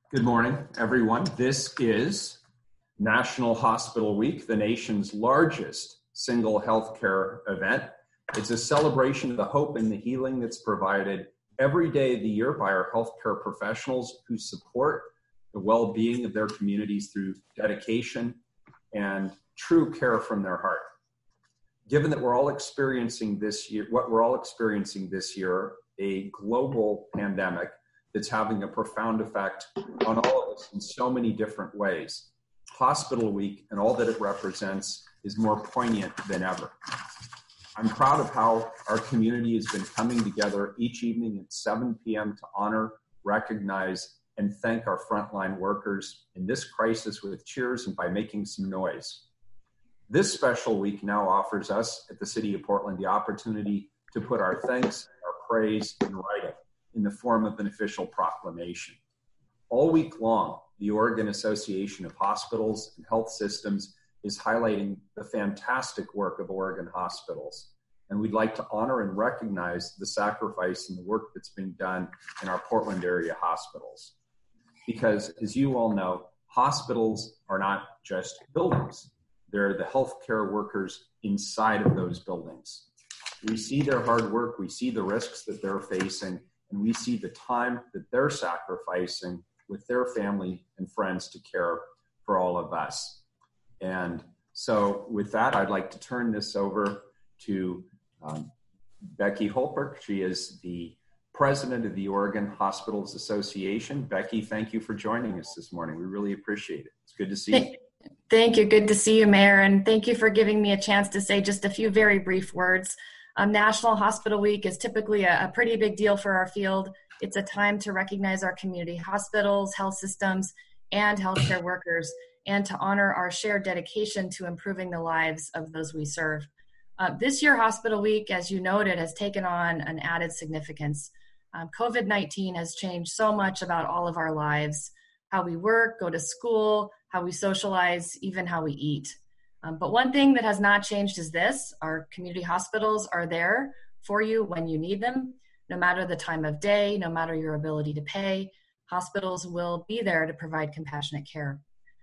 Good morning, everyone. This is National Hospital Week, the nation's largest single healthcare event. It's a celebration of the hope and the healing that's provided every day of the year by our healthcare professionals who support the well-being of their communities through dedication and true care from their heart. Given that we're all experiencing this year, a global pandemic that's having a profound effect on all of us in so many different ways, Hospital Week and all that it represents is more poignant than ever. I'm proud of how our community has been coming together each evening at 7 p.m. to honor, recognize, and thank our frontline workers in this crisis with cheers and by making some noise. This special week now offers us at the City of Portland the opportunity to put our thanks, our praise in writing in the form of an official proclamation. All week long, the Oregon Association of Hospitals and Health Systems is highlighting the fantastic work of Oregon hospitals. And we'd like to honor and recognize the sacrifice and the work that's been done in our Portland area hospitals. Because as you all know, hospitals are not just buildings. They're the healthcare workers inside of those buildings. We see their hard work, we see the risks that they're facing, and we see the time that they're sacrificing with their family and friends to care for all of us. And so with that, I'd like to turn this over to Becky Holbrook. She is the president of the Oregon Hospitals Association. Becky, thank you for joining us this morning. We really appreciate it. It's good to see you. Thank you. Good to see you, Mayor. And thank you for giving me a chance to say just a few very brief words. National Hospital Week is typically a pretty big deal for our field. It's a time to recognize our community hospitals, health systems, and healthcare workers, and to honor our shared dedication to improving the lives of those we serve. This year, Hospital Week, as you noted, has taken on an added significance. COVID-19 has changed so much about all of our lives, how we work, go to school, how we socialize, even how we eat. But one thing that has not changed is this: our community hospitals are there for you when you need them, no matter the time of day, no matter your ability to pay. Hospitals will be there to provide compassionate care.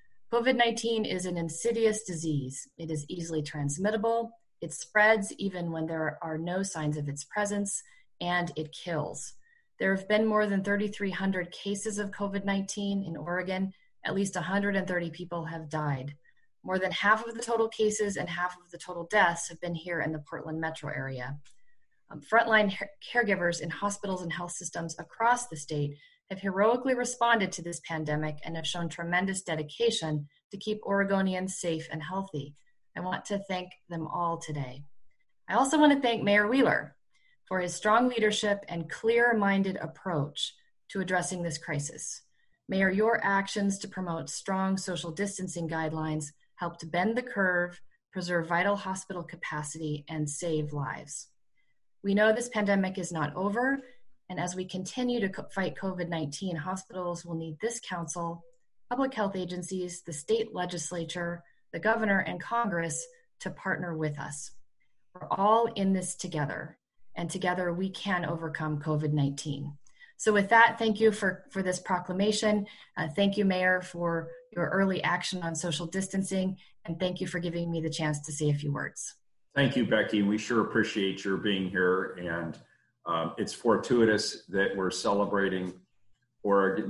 COVID-19 is an insidious disease. It is easily transmittable. It spreads even when there are no signs of its presence, and it kills. There have been more than 3,300 cases of COVID-19 in Oregon. At least 130 people have died. More than half of the total cases and half of the total deaths have been here in the Portland metro area. Frontline caregivers in hospitals and health systems across the state have heroically responded to this pandemic and have shown tremendous dedication to keep Oregonians safe and healthy. I want to thank them all today. I also want to thank Mayor Wheeler for his strong leadership and clear-minded approach to addressing this crisis. Mayor, your actions to promote strong social distancing guidelines helped bend the curve, preserve vital hospital capacity, and save lives. We know this pandemic is not over, and as we continue to fight COVID-19, hospitals will need this council, public health agencies, the state legislature, the governor, and Congress to partner with us. We're all in this together, and together we can overcome COVID-19. So with that, thank you for this proclamation. Thank you, Mayor, for your early action on social distancing, and thank you for giving me the chance to say a few words. Thank you, Becky. We sure appreciate your being here, and it's fortuitous that we're celebrating Oregon,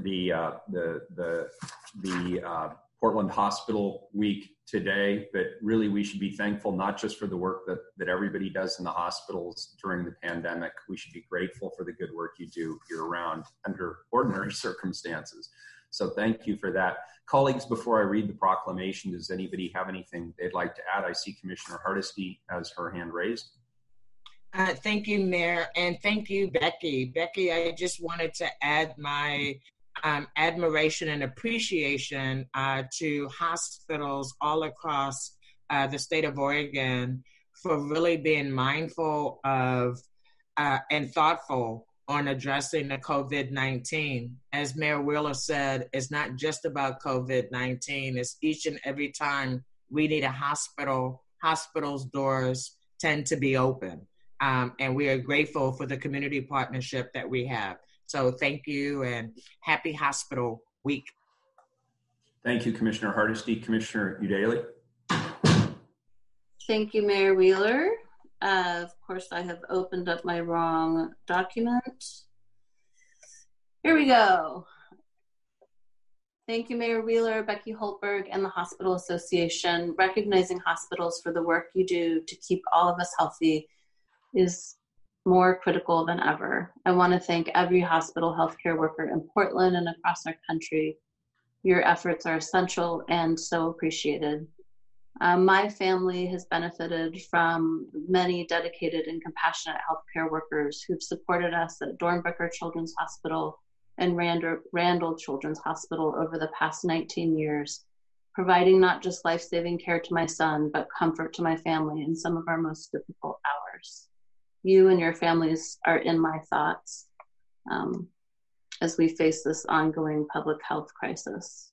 the Portland Hospital Week today, but really we should be thankful not just for the work that everybody does in the hospitals during the pandemic. We should be grateful for the good work you do year-round under ordinary circumstances. So thank you for that. Colleagues, before I read the proclamation, does anybody have anything they'd like to add? I see Commissioner Hardesty has her hand raised. Thank you, Mayor, and thank you, Becky. Becky, I just wanted to add my admiration and appreciation to hospitals all across the state of Oregon for really being mindful of and thoughtful on addressing the COVID-19. As Mayor Wheeler said, it's not just about COVID-19. It's each and every time we need a hospital, hospitals' doors tend to be open. And we are grateful for the community partnership that we have. So thank you and happy Hospital week. Thank you, Commissioner Hardesty. Commissioner Udaley. Thank you, Mayor Wheeler. Of course, I have opened up my wrong document. Here we go. Thank you, Mayor Wheeler, Becky Holtberg, and the Hospital Association. Recognizing hospitals for the work you do to keep all of us healthy is more critical than ever. I want to thank every hospital healthcare worker in Portland and across our country. Your efforts are essential and so appreciated. My family has benefited from many dedicated and compassionate healthcare workers who've supported us at Dornbecker Children's Hospital and Randall Children's Hospital over the past 19 years, providing not just life-saving care to my son, but comfort to my family in some of our most difficult hours. You and your families are in my thoughts as we face this ongoing public health crisis.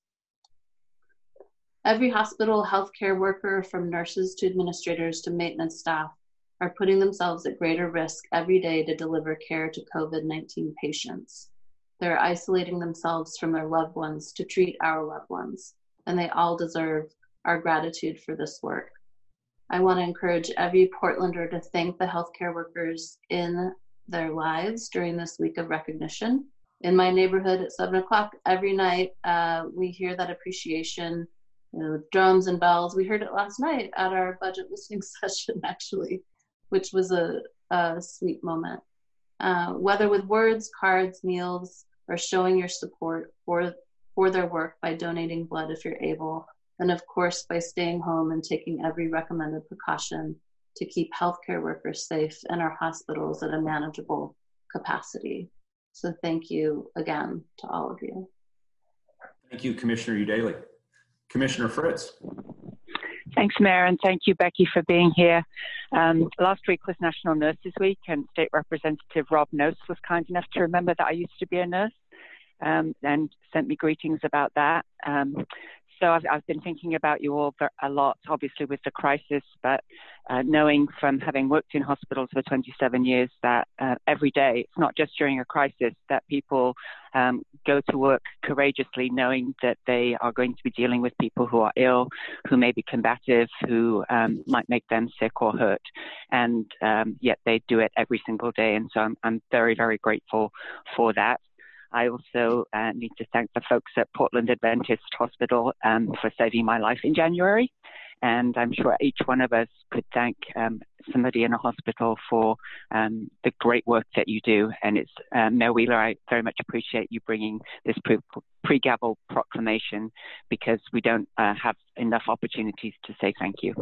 Every hospital healthcare worker, from nurses to administrators to maintenance staff, are putting themselves at greater risk every day to deliver care to COVID-19 patients. They're isolating themselves from their loved ones to treat our loved ones, and they all deserve our gratitude for this work. I want to encourage every Portlander to thank the healthcare workers in their lives during this week of recognition. In my neighborhood at 7 o'clock every night, we hear that appreciation, drums and bells. We heard it last night at our budget listening session, actually, which was a sweet moment. Whether with words, cards, meals, or showing your support for their work by donating blood if you're able, and of course by staying home and taking every recommended precaution to keep healthcare workers safe and our hospitals at a manageable capacity. So thank you again to all of you. Thank you, Commissioner Udaley. Commissioner Fritz. Thanks, Mayor, and thank you, Becky, for being here. Last week was National Nurses Week, and State Representative Rob Noce was kind enough to remember that I used to be a nurse and sent me greetings about that. So I've been thinking about you all a lot, obviously with the crisis, but knowing from having worked in hospitals for 27 years that every day, it's not just during a crisis, that people go to work courageously knowing that they are going to be dealing with people who are ill, who may be combative, who might make them sick or hurt. And yet they do it every single day. And so I'm very, very grateful for that. I also need to thank the folks at Portland Adventist Hospital for saving my life in January. And I'm sure each one of us could thank somebody in a hospital for the great work that you do. And it's Mayor Wheeler, I very much appreciate you bringing this pre-gavel proclamation, because we don't have enough opportunities to say thank you.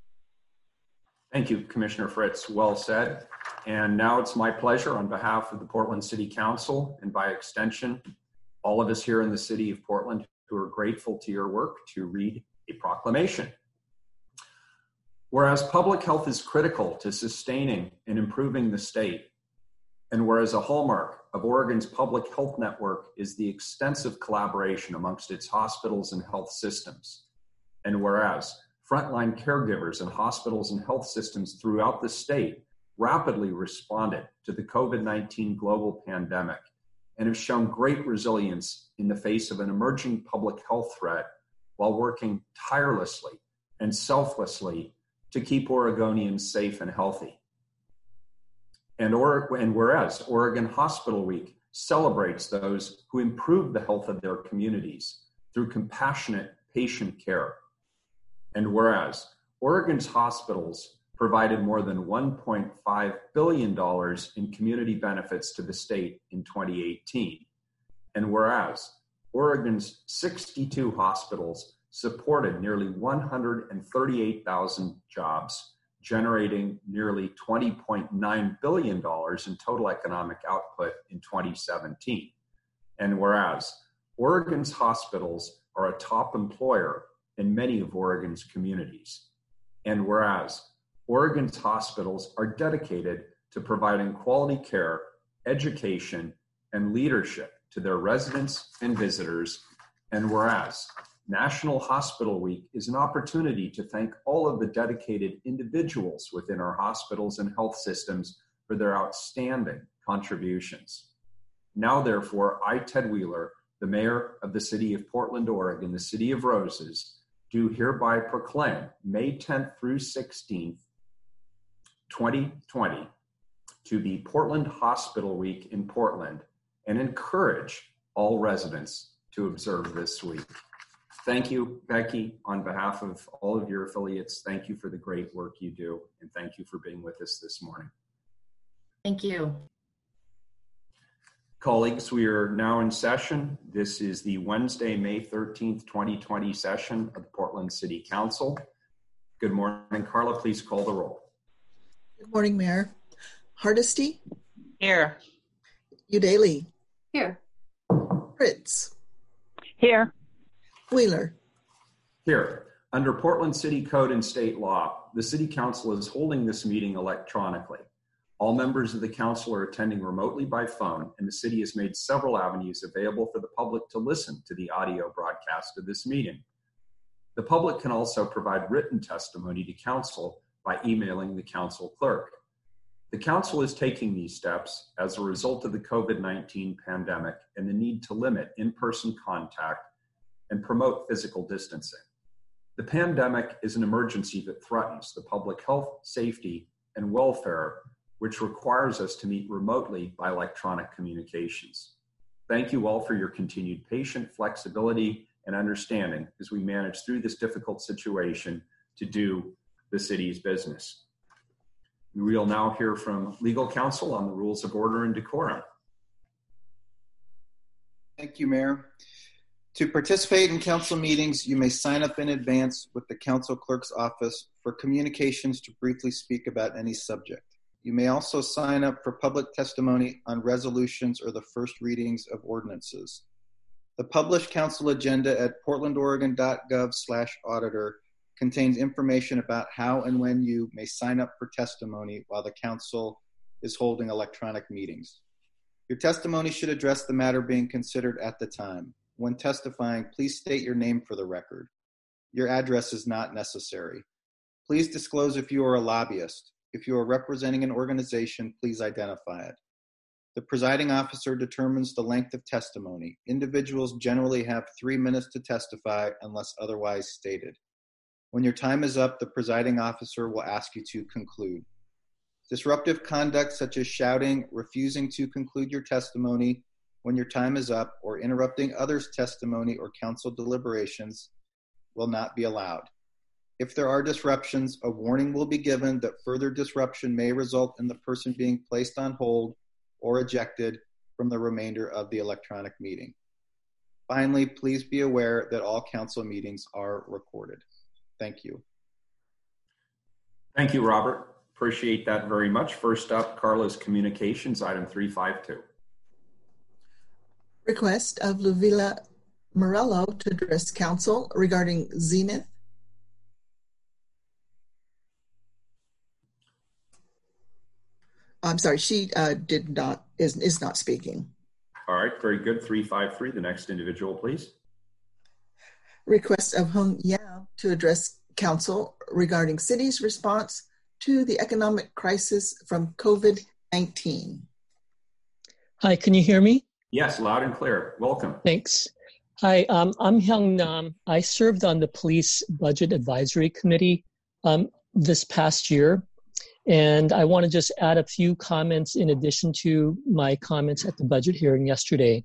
Thank you, Commissioner Fritz. Well said. And now it's my pleasure, on behalf of the Portland City Council, and by extension, all of us here in the city of Portland who are grateful to your work, to read a proclamation. Whereas public health is critical to sustaining and improving the state, and whereas a hallmark of Oregon's public health network is the extensive collaboration amongst its hospitals and health systems, and whereas frontline caregivers in hospitals and health systems throughout the state rapidly responded to the COVID-19 global pandemic and have shown great resilience in the face of an emerging public health threat, while working tirelessly and selflessly to keep Oregonians safe and healthy. And whereas Oregon Hospital Week celebrates those who improve the health of their communities through compassionate patient care. And whereas Oregon's hospitals provided more than $1.5 billion in community benefits to the state in 2018. And whereas Oregon's 62 hospitals supported nearly 138,000 jobs, generating nearly $20.9 billion in total economic output in 2017. And whereas Oregon's hospitals are a top employer in many of Oregon's communities. And whereas Oregon's hospitals are dedicated to providing quality care, education, and leadership to their residents and visitors. And whereas National Hospital Week is an opportunity to thank all of the dedicated individuals within our hospitals and health systems for their outstanding contributions. Now, therefore, I, Ted Wheeler, the mayor of the city of Portland, Oregon, the City of Roses, do hereby proclaim May 10th through 16th, 2020, to be Portland Hospital Week in Portland, and encourage all residents to observe this week. Thank you, Becky, on behalf of all of your affiliates. Thank you for the great work you do, and thank you for being with us this morning. Thank you. Colleagues, we are now in session. This is the Wednesday, May 13th, 2020 session of the Portland City Council. Good morning, Carla. Please call the roll. Good morning, Mayor. Hardesty? Here. Udaley? Here. Fritz? Here. Wheeler? Here. Under Portland City Code and state law, the City Council is holding this meeting electronically. All members of the council are attending remotely by phone, and the city has made several avenues available for the public to listen to the audio broadcast of this meeting. The public can also provide written testimony to council by emailing the council clerk. The council is taking these steps as a result of the COVID-19 pandemic and the need to limit in-person contact and promote physical distancing. The pandemic is an emergency that threatens the public health, safety, and welfare, which requires us to meet remotely by electronic communications. Thank you all for your continued patience, flexibility, and understanding as we manage through this difficult situation to do the city's business. We will now hear from legal counsel on the rules of order and decorum. Thank you, Mayor. To participate in council meetings, you may sign up in advance with the council clerk's office for communications to briefly speak about any subject. You may also sign up for public testimony on resolutions or the first readings of ordinances. The published council agenda at portlandoregon.gov/auditor contains information about how and when you may sign up for testimony while the council is holding electronic meetings. Your testimony should address the matter being considered at the time. When testifying, please state your name for the record. Your address is not necessary. Please disclose if you are a lobbyist. If you are representing an organization, please identify it. The presiding officer determines the length of testimony. Individuals generally have 3 minutes to testify unless otherwise stated. When your time is up, the presiding officer will ask you to conclude. Disruptive conduct such as shouting, refusing to conclude your testimony when your time is up, or interrupting others' testimony or council deliberations will not be allowed. If there are disruptions, a warning will be given that further disruption may result in the person being placed on hold or ejected from the remainder of the electronic meeting. Finally, please be aware that all council meetings are recorded. Thank you. Thank you, Robert. Appreciate that very much. First up, Carla's communications, item 352. Request of Luvila Morello to address council regarding Zenith. I'm sorry, she is not speaking. All right, very good. 353, the next individual, please. Request of Hung Yao to address council regarding city's response to the economic crisis from COVID-19. Hi, can you hear me? Yes, loud and clear. Welcome. Thanks. Hi, I'm Hyung Nam. I served on the Police Budget Advisory Committee this past year. And I want to just add a few comments in addition to my comments at the budget hearing yesterday.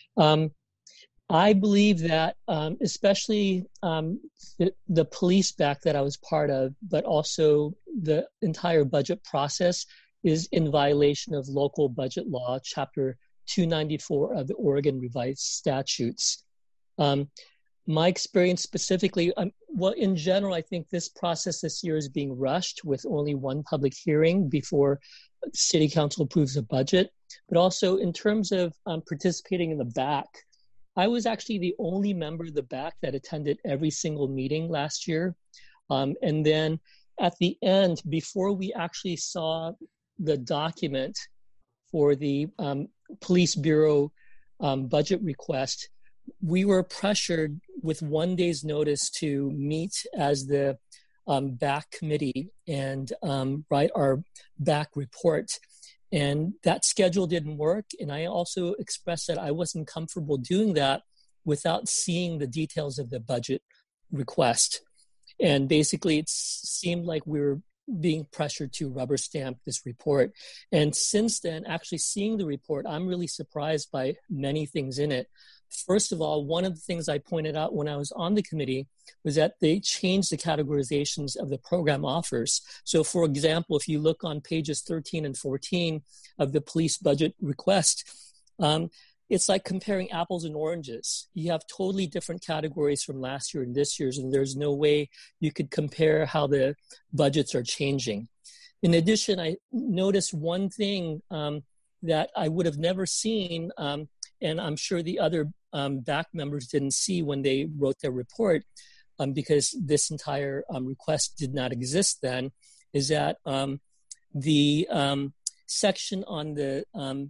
I believe that especially the police back that I was part of, but also the entire budget process is in violation of local budget law, Chapter 294 of the Oregon Revised Statutes. My experience specifically, well, in general, I think this process this year is being rushed with only one public hearing before City Council approves a budget. But also in terms of participating in the back, I was actually the only member of the back that attended every single meeting last year. And then at the end, before we actually saw the document for the Police Bureau budget request, we were pressured with 1 day's notice to meet as the back committee and write our back report. And that schedule didn't work. And I also expressed that I wasn't comfortable doing that without seeing the details of the budget request. And basically, it seemed like we were being pressured to rubber stamp this report. And since then, actually seeing the report, I'm really surprised by many things in it. First of all, one of the things I pointed out when I was on the committee was that they changed the categorizations of the program offers. So for example, if you look on pages 13 and 14 of the police budget request, it's like comparing apples and oranges. You have totally different categories from last year and this year's, and there's no way you could compare how the budgets are changing. In addition, I noticed one thing that I would have never seen, and I'm sure the other BAC members didn't see when they wrote their report, because this entire request did not exist then, is that the section on the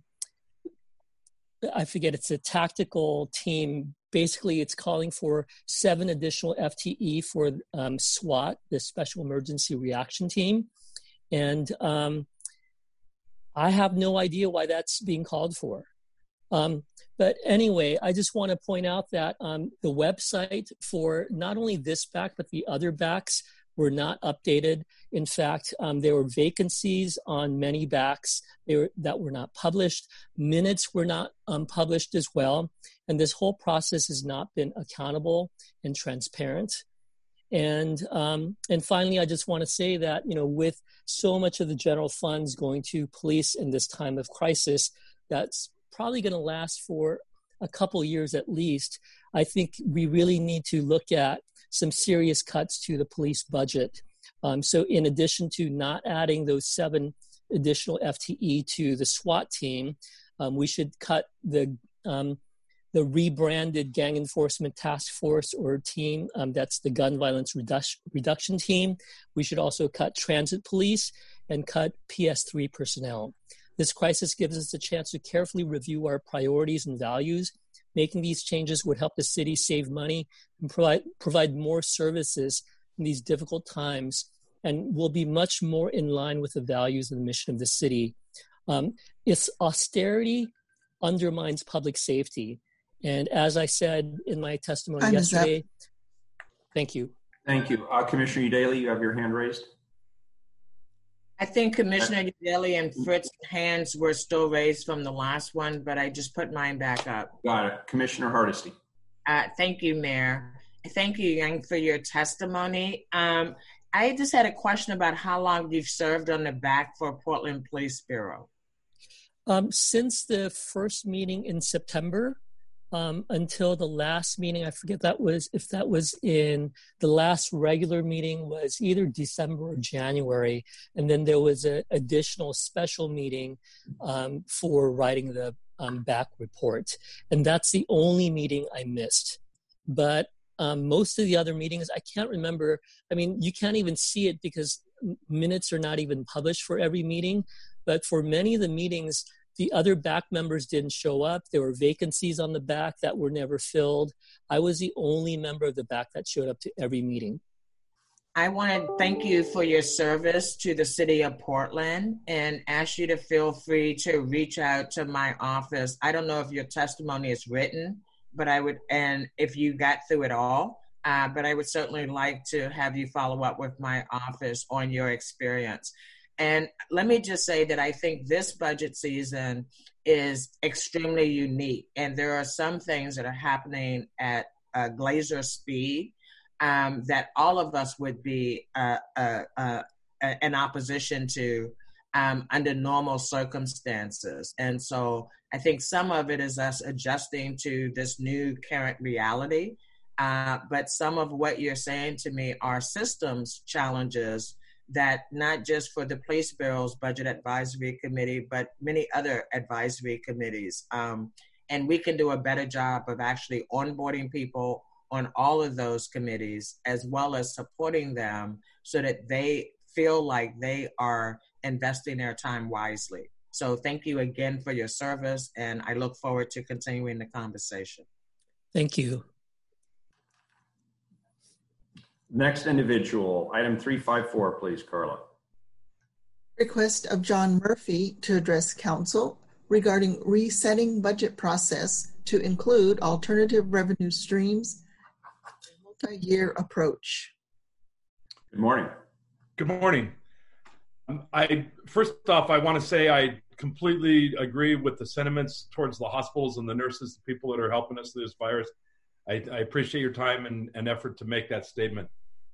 I forget, it's a tactical team. Basically, it's calling for 7 additional FTE for SWAT, the Special Emergency Reaction Team. And I have no idea why that's being called for. But anyway, I just want to point out that the website for not only this BAC, but the other BACs were not updated. In fact, there were vacancies on many BACs that were not published. Minutes were not published as well. And this whole process has not been accountable and transparent. And finally, I just want to say that, with so much of the general funds going to police in this time of crisis, that's probably going to last for a couple years at least. I think we really need to look at some serious cuts to the police budget. So in addition to not adding those 7 additional FTE to the SWAT team, we should cut the rebranded Gang Enforcement Task Force or team, that's the Gun Violence Reduction Team. We should also cut Transit Police and cut PS3 personnel. This crisis gives us a chance to carefully review our priorities and values. Making these changes would help the city save money and provide more services in these difficult times, and will be much more in line with the values and the mission of the city. Its austerity undermines public safety. And as I said in my testimony yesterday, thank you. Thank you. Commissioner Udaley, you have your hand raised. I think Commissioner Udaley and Fritz's hands were still raised from the last one, but I just put mine back up. Got it. Commissioner Hardesty. Thank you, Mayor. Thank you, Yang, for your testimony. I just had a question about how long you've served on the BAC for Portland Police Bureau. Since the first meeting in September, until the last meeting, I forget if that was in the last regular meeting was either December or January. And then there was an additional special meeting for writing the BAC report. And that's the only meeting I missed. But most of the other meetings, I can't remember. I mean, you can't even see it because minutes are not even published for every meeting. But for many of the meetings, the other BAC members didn't show up. There were vacancies on the BAC that were never filled. I was the only member of the BAC that showed up to every meeting. I want to thank you for your service to the city of Portland and ask you to feel free to reach out to my office. I don't know if your testimony is written, but I would, and if you got through it all, but I would certainly like to have you follow up with my office on your experience. And let me just say that I think this budget season is extremely unique. And there are some things that are happening at glacier speed that all of us would be in opposition to under normal circumstances. And so I think some of it is us adjusting to this new current reality. But some of what you're saying to me are systems challenges that not just for the Police Bureau's Budget Advisory Committee, but many other advisory committees. And we can do a better job of actually onboarding people on all of those committees, as well as supporting them so that they feel like they are investing their time wisely. So thank you again for your service, and I look forward to continuing the conversation. Thank you. Next individual, item 354, please, Carla. Request of John Murphy to address council regarding resetting budget process to include alternative revenue streams, multi-year approach. Good morning. Good morning. First off, I want to say I completely agree with the sentiments towards the hospitals and the nurses, the people that are helping us through this virus. I appreciate your time and effort to make that statement.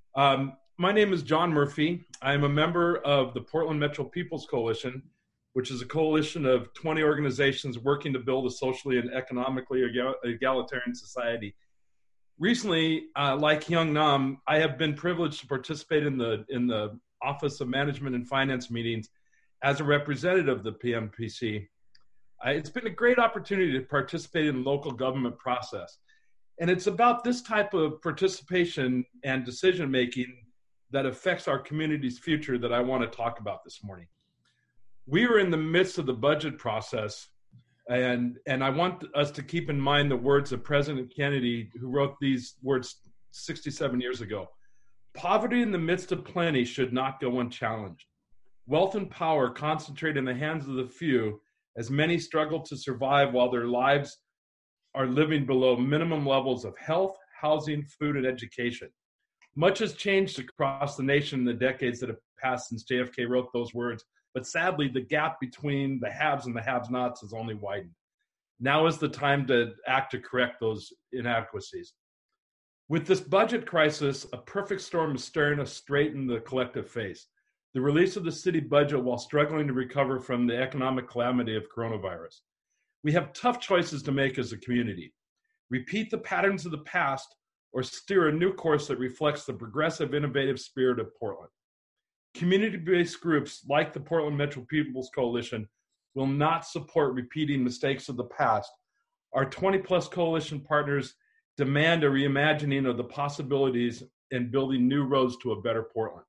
My name is John Murphy. I am a member of the Portland Metro People's Coalition, which is a coalition of 20 organizations working to build a socially and economically egalitarian society. Recently, like Hyung Nam, I have been privileged to participate in the Office of Management and Finance meetings as a representative of the PMPC. It's been a great opportunity to participate in the local government process. And it's about this type of participation and decision-making that affects our community's future that I want to talk about this morning. We are in the midst of the budget process, and I want us to keep in mind the words of President Kennedy, who wrote these words 67 years ago. Poverty in the midst of plenty should not go unchallenged. Wealth and power concentrate in the hands of the few, as many struggle to survive while their lives are living below minimum levels of health, housing, food, and education. Much has changed across the nation in the decades that have passed since JFK wrote those words, but sadly, the gap between the haves and the have-nots has only widened. Now is the time to act to correct those inadequacies. With this budget crisis, a perfect storm is staring us straight in the collective face. The release of the city budget while struggling to recover from the economic calamity of coronavirus. We have tough choices to make as a community. Repeat the patterns of the past or steer a new course that reflects the progressive, innovative spirit of Portland. Community-based groups like the Portland Metro People's Coalition will not support repeating mistakes of the past. Our 20-plus coalition partners demand a reimagining of the possibilities and building new roads to a better Portland.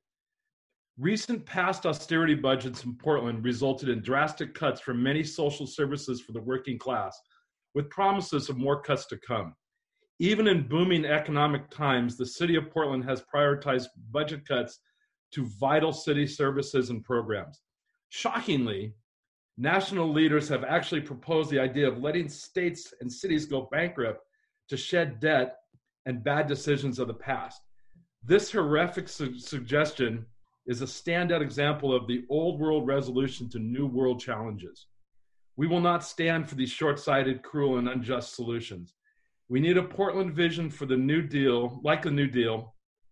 Recent past austerity budgets in Portland resulted in drastic cuts for many social services for the working class, with promises of more cuts to come. Even in booming economic times, the city of Portland has prioritized budget cuts to vital city services and programs. Shockingly, national leaders have actually proposed the idea of letting states and cities go bankrupt to shed debt and bad decisions of the past. This horrific suggestion is a standout example of the old world resolution to new world challenges. We will not stand for these short-sighted, cruel, and unjust solutions. We need a Portland vision for the New Deal, like the New Deal,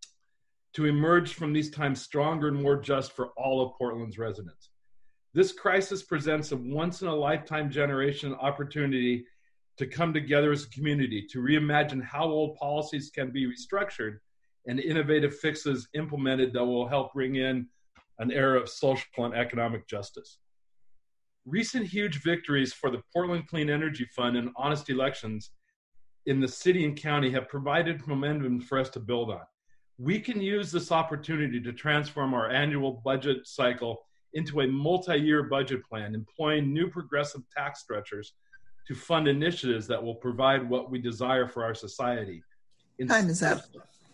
to emerge from these times stronger and more just for all of Portland's residents. This crisis presents a once-in-a-lifetime generation opportunity to come together as a community, to reimagine how old policies can be restructured and innovative fixes implemented that will help bring in an era of social and economic justice. Recent huge victories for the Portland Clean Energy Fund and honest elections in the city and county have provided momentum for us to build on. We can use this opportunity to transform our annual budget cycle into a multi-year budget plan, employing new progressive tax structures to fund initiatives that will provide what we desire for our society. Time is up.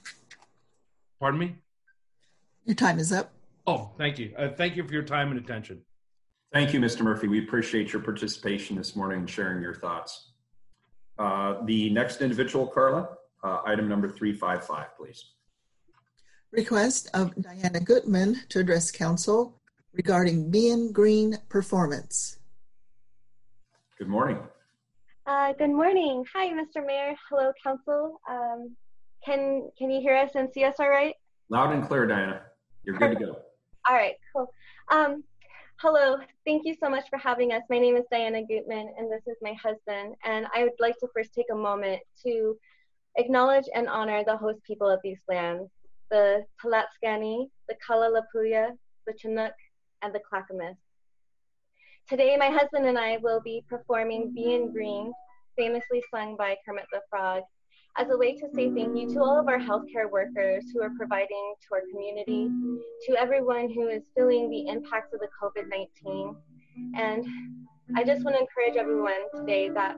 Pardon me? Your time is up. Oh, thank you. Thank you for your time and attention. Thank you, Mr. Murphy. We appreciate your participation this morning and sharing your thoughts. The next individual, Carla, item number 355, please. Request of Diana Gutman to address council regarding Being Green performance. Good morning. Good morning. Hi, Mr. Mayor. Hello, council. Can you hear us and see us all right? Loud and clear, Diana. You're good to go. All right, cool. Hello, thank you so much for having us. My name is Diana Gutman, and this is my husband. And I would like to first take a moment to acknowledge and honor the host people of these lands, the Tlaxcani, the Kalalapuya, the Chinook, and the Clackamas. Today, my husband and I will be performing Being Green, famously sung by Kermit the Frog, as a way to say thank you to all of our healthcare workers who are providing to our community, to everyone who is feeling the impacts of the COVID-19. And I just want to encourage everyone today that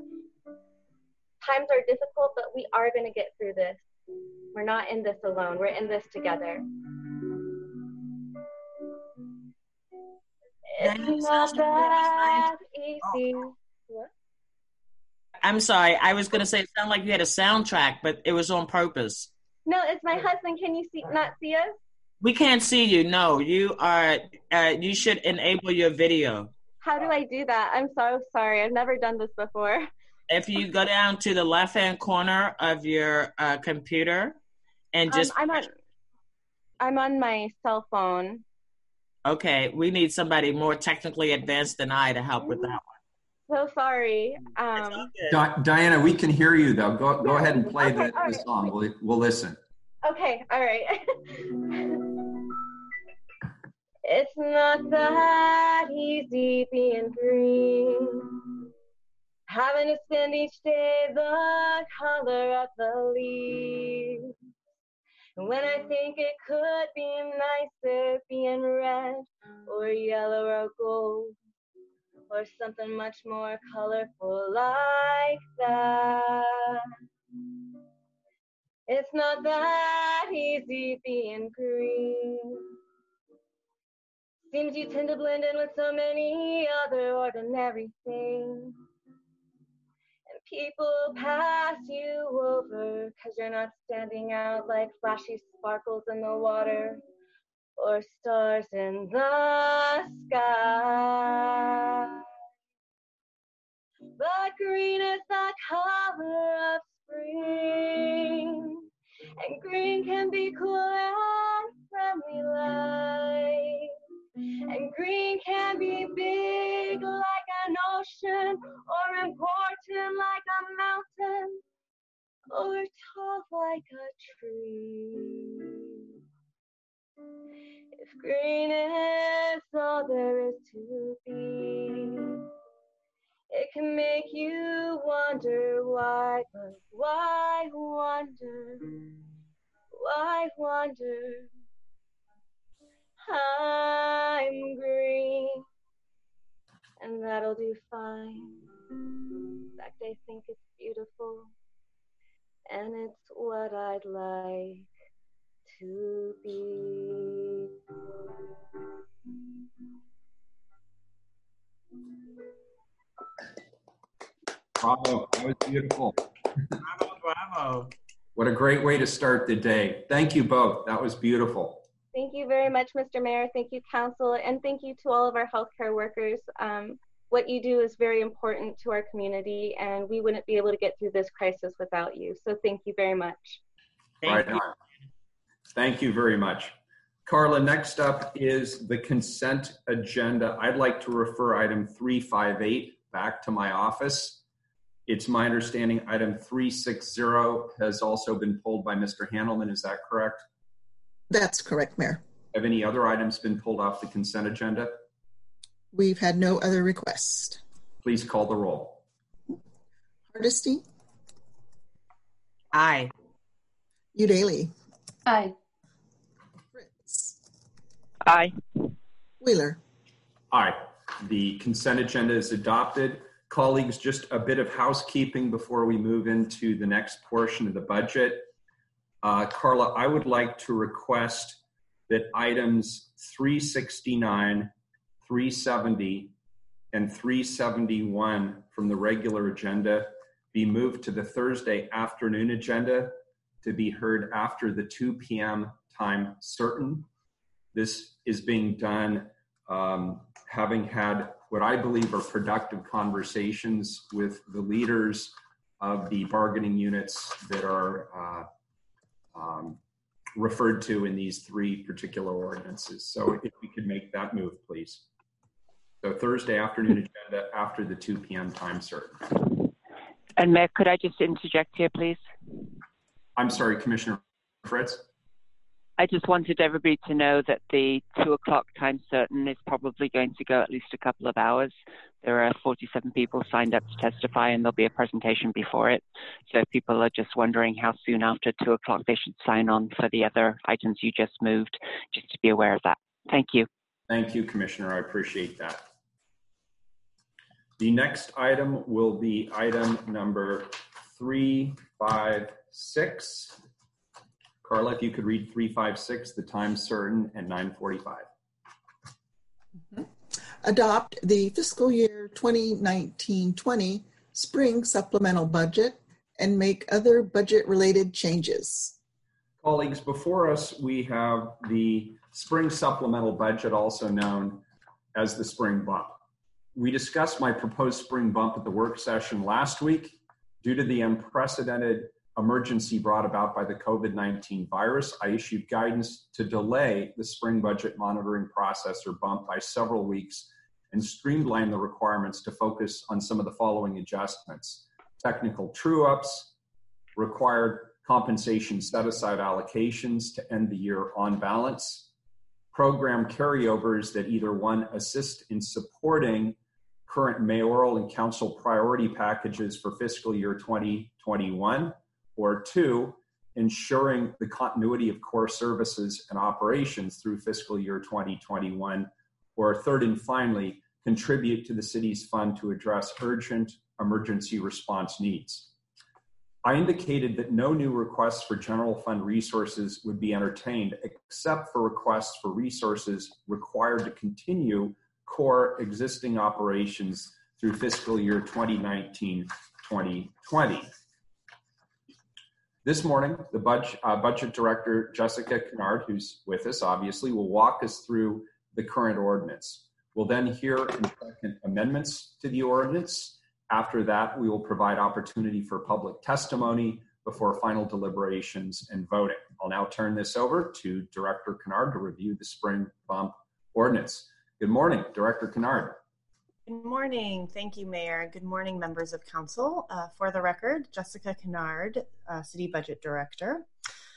times are difficult, but we are going to get through this. We're not in this alone. We're in this together. It's not that easy. What? I'm sorry. I was going to say it sounded like you had a soundtrack, but it was on purpose. No, it's my husband. Can you not see us? We can't see you. No, you are. You should enable your video. How do I do that? I'm so sorry. I've never done this before. If you go down to the left-hand corner of your computer and just... I'm on my cell phone. Okay, we need somebody more technically advanced than I to help with that one. So sorry. Diana, we can hear you though. Go ahead and play the song. We'll listen. Okay, all right. It's not that easy being green, having to spend each day the color of the leaves. And when I think it could be nicer being red or yellow or gold, or something much more colorful like that. It's not that easy being green. Seems you tend to blend in with so many other ordinary things. And people pass you over because you're not standing out like flashy sparkles in the water or stars in the sky. But green is the color of spring, and green can be cool and friendly light, and green can be big like an ocean, or important like a mountain, or tall like a tree. If green is all there is to be, it can make you wonder why, but why wonder? Why wonder? I'm green, and that'll do fine. In fact, I think it's beautiful, and it's what I'd like to be. Bravo, that was beautiful. Bravo. What a great way to start the day. Thank you both. That was beautiful. Thank you very much, Mr. Mayor. Thank you, Council, and thank you to all of our healthcare workers. What you do is very important to our community, and we wouldn't be able to get through this crisis without you. So thank you very much. Right on. Thank you very much. Carla, next up is the consent agenda. I'd like to refer item 358 back to my office. It's my understanding item 360 has also been pulled by Mr. Handelman. Is that correct? That's correct, Mayor. Have any other items been pulled off the consent agenda? We've had no other requests. Please call the roll. Hardesty? Aye. Udaley? Aye. Fritz? Aye. Wheeler? Aye. The consent agenda is adopted. Colleagues, just a bit of housekeeping before we move into the next portion of the budget. Carla, I would like to request that items 369, 370, and 371 from the regular agenda be moved to the Thursday afternoon agenda to be heard after the 2 p.m. time certain. This is being done having had what I believe are productive conversations with the leaders of the bargaining units that are referred to in these three particular ordinances. So if we could make that move, please. So Thursday afternoon agenda after the 2 p.m. time certain. And Mayor, could I just interject here, please? I'm sorry, Commissioner Fritz. I just wanted everybody to know that the 2 o'clock time certain is probably going to go at least a couple of hours. There are 47 people signed up to testify, and there'll be a presentation before it. So if people are just wondering how soon after 2 o'clock they should sign on for the other items you just moved, just to be aware of that. Thank you. Thank you, Commissioner. I appreciate that. The next item will be item number 356. Carla, if you could read 356, the time certain, and 9:45. adopt the fiscal year 2019-20 spring supplemental budget and make other budget-related changes. Colleagues, before us we have the spring supplemental budget, also known as the spring bump. We discussed my proposed spring bump at the work session last week. Due to the unprecedented emergency brought about by the COVID-19 virus, I issued guidance to delay the spring budget monitoring process or bump by several weeks and streamline the requirements to focus on some of the following adjustments: technical true-ups, required compensation set-aside allocations to end the year on balance, program carryovers that either one, assist in supporting current mayoral and council priority packages for fiscal year 2021, or two, ensuring the continuity of core services and operations through fiscal year 2021, or third and finally, contribute to the city's fund to address urgent emergency response needs. I indicated that no new requests for general fund resources would be entertained except for requests for resources required to continue core existing operations through fiscal year 2019-2020. This morning, the Budget Director, Jessica Kennard, who's with us obviously, will walk us through the current ordinance. We'll then hear and second amendments to the ordinance. After that, we will provide opportunity for public testimony before final deliberations and voting. I'll now turn this over to Director Kennard to review the spring bump ordinance. Good morning, Director Kennard. Good morning. Thank you, Mayor. Good morning, members of council. For the record, Jessica Kennard, City Budget Director.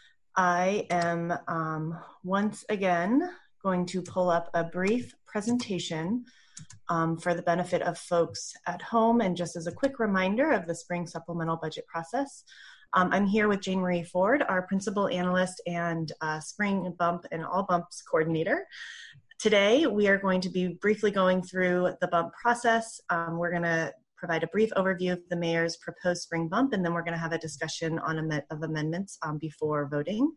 I am once again going to pull up a brief presentation for the benefit of folks at home, and just as a quick reminder of the spring supplemental budget process. I'm here with Jane Marie Ford, our principal analyst and spring bump and all bumps coordinator. Today, we are going to be briefly going through the bump process. We're going to provide a brief overview of the mayor's proposed spring bump, and then we're going to have a discussion on of amendments before voting.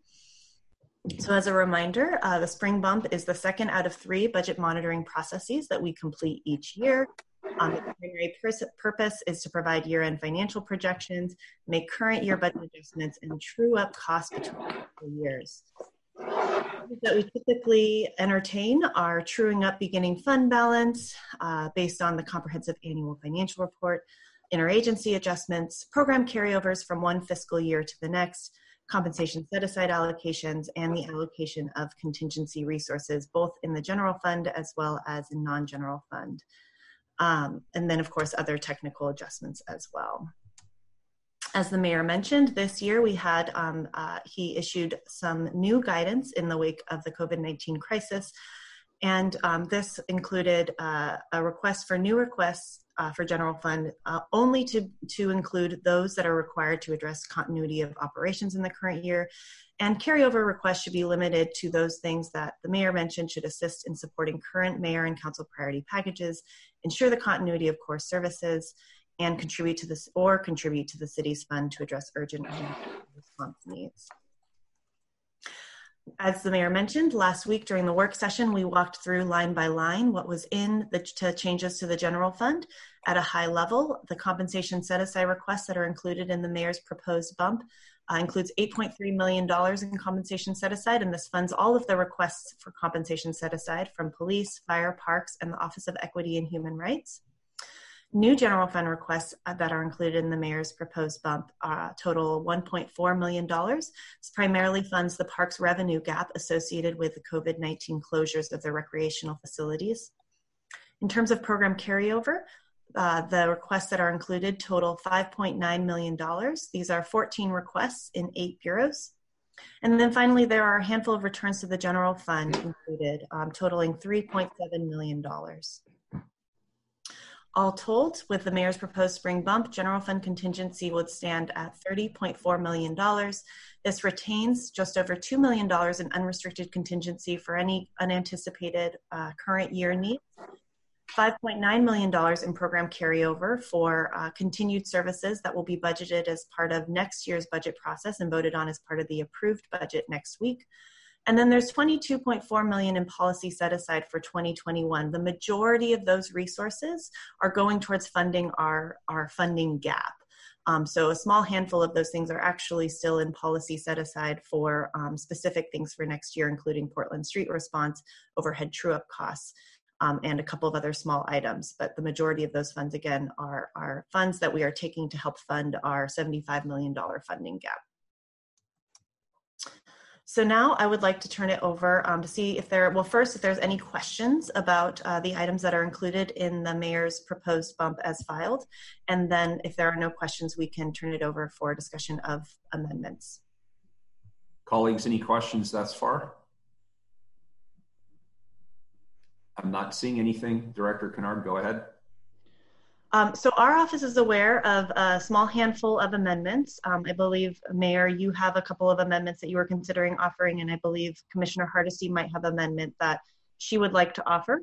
So as a reminder, the spring bump is the second out of 3 budget monitoring processes that we complete each year. The primary purpose is to provide year-end financial projections, make current year budget adjustments, and true up costs between years. That we typically entertain are truing up beginning fund balance based on the comprehensive annual financial report, interagency adjustments, program carryovers from one fiscal year to the next, compensation set-aside allocations, and the allocation of contingency resources, both in the general fund as well as in non-general fund. And then, of course, other technical adjustments as well. As the mayor mentioned, this year we had, he issued some new guidance in the wake of the COVID-19 crisis. And this included a request for new requests for general fund only to include those that are required to address continuity of operations in the current year. And carryover requests should be limited to those things that the mayor mentioned should assist in supporting current mayor and council priority packages, ensure the continuity of core services, and contribute to the city's fund to address urgent response needs. As the mayor mentioned, last week during the work session, we walked through line by line what was in the changes to the general fund at a high level. The compensation set-aside requests that are included in the mayor's proposed bump includes $8.3 million in compensation set-aside, and this funds all of the requests for compensation set-aside from police, fire, parks, and the Office of Equity and Human Rights. New general fund requests that are included in the mayor's proposed bump total $1.4 million. This primarily funds the park's revenue gap associated with the COVID-19 closures of the recreational facilities. In terms of program carryover, the requests that are included total $5.9 million. These are 14 requests in 8 bureaus. And then finally, there are a handful of returns to the general fund included, totaling $3.7 million. All told, with the mayor's proposed spring bump, general fund contingency would stand at $30.4 million. This retains just over $2 million in unrestricted contingency for any unanticipated current year needs, $5.9 million in program carryover for continued services that will be budgeted as part of next year's budget process and voted on as part of the approved budget next week, And then there's $22.4 million in policy set aside for 2021. The majority of those resources are going towards funding our funding gap. So a small handful of those things are actually still in policy set aside for specific things for next year, including Portland street response, overhead true-up costs, and a couple of other small items. But the majority of those funds, again, are funds that we are taking to help fund our $75 million funding gap. So now I would like to turn it over to see if if there's any questions about the items that are included in the mayor's proposed bump as filed. And then if there are no questions, we can turn it over for discussion of amendments. Colleagues, any questions thus far? I'm not seeing anything. Director Kennard, go ahead. So our office is aware of a small handful of amendments. I believe, Mayor, you have a couple of amendments that you were considering offering, and I believe Commissioner Hardesty might have an amendment that she would like to offer.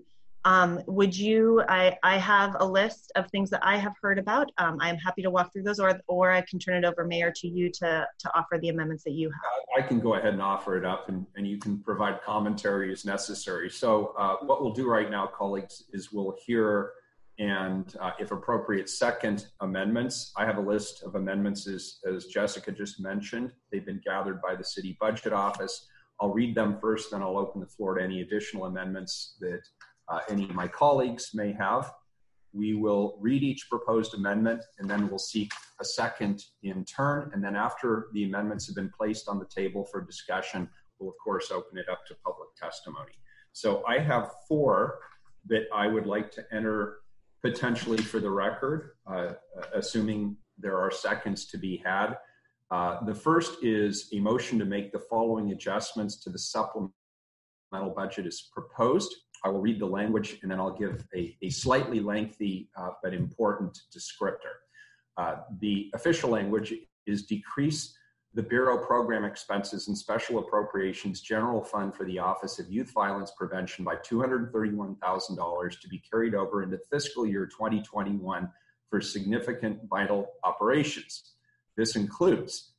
I have a list of things that I have heard about. I am happy to walk through those, or I can turn it over, Mayor, to you to offer the amendments that you have. I can go ahead and offer it up, and you can provide commentary as necessary. So what we'll do right now, colleagues, is we'll hear and if appropriate, second amendments. I have a list of amendments as Jessica just mentioned. They've been gathered by the City Budget Office. I'll read them first, then I'll open the floor to any additional amendments that any of my colleagues may have. We will read each proposed amendment, and then we'll seek a second in turn. And then after the amendments have been placed on the table for discussion, we'll of course open it up to public testimony. So I have 4 that I would like to enter potentially for the record, assuming there are seconds to be had. The first is a motion to make the following adjustments to the supplemental budget as proposed. I will read the language and then I'll give a slightly lengthy but important descriptor. The official language is decrease the Bureau program expenses and special appropriations general fund for the Office of Youth Violence Prevention by $231,000 to be carried over into fiscal year 2021 for significant vital operations. This includes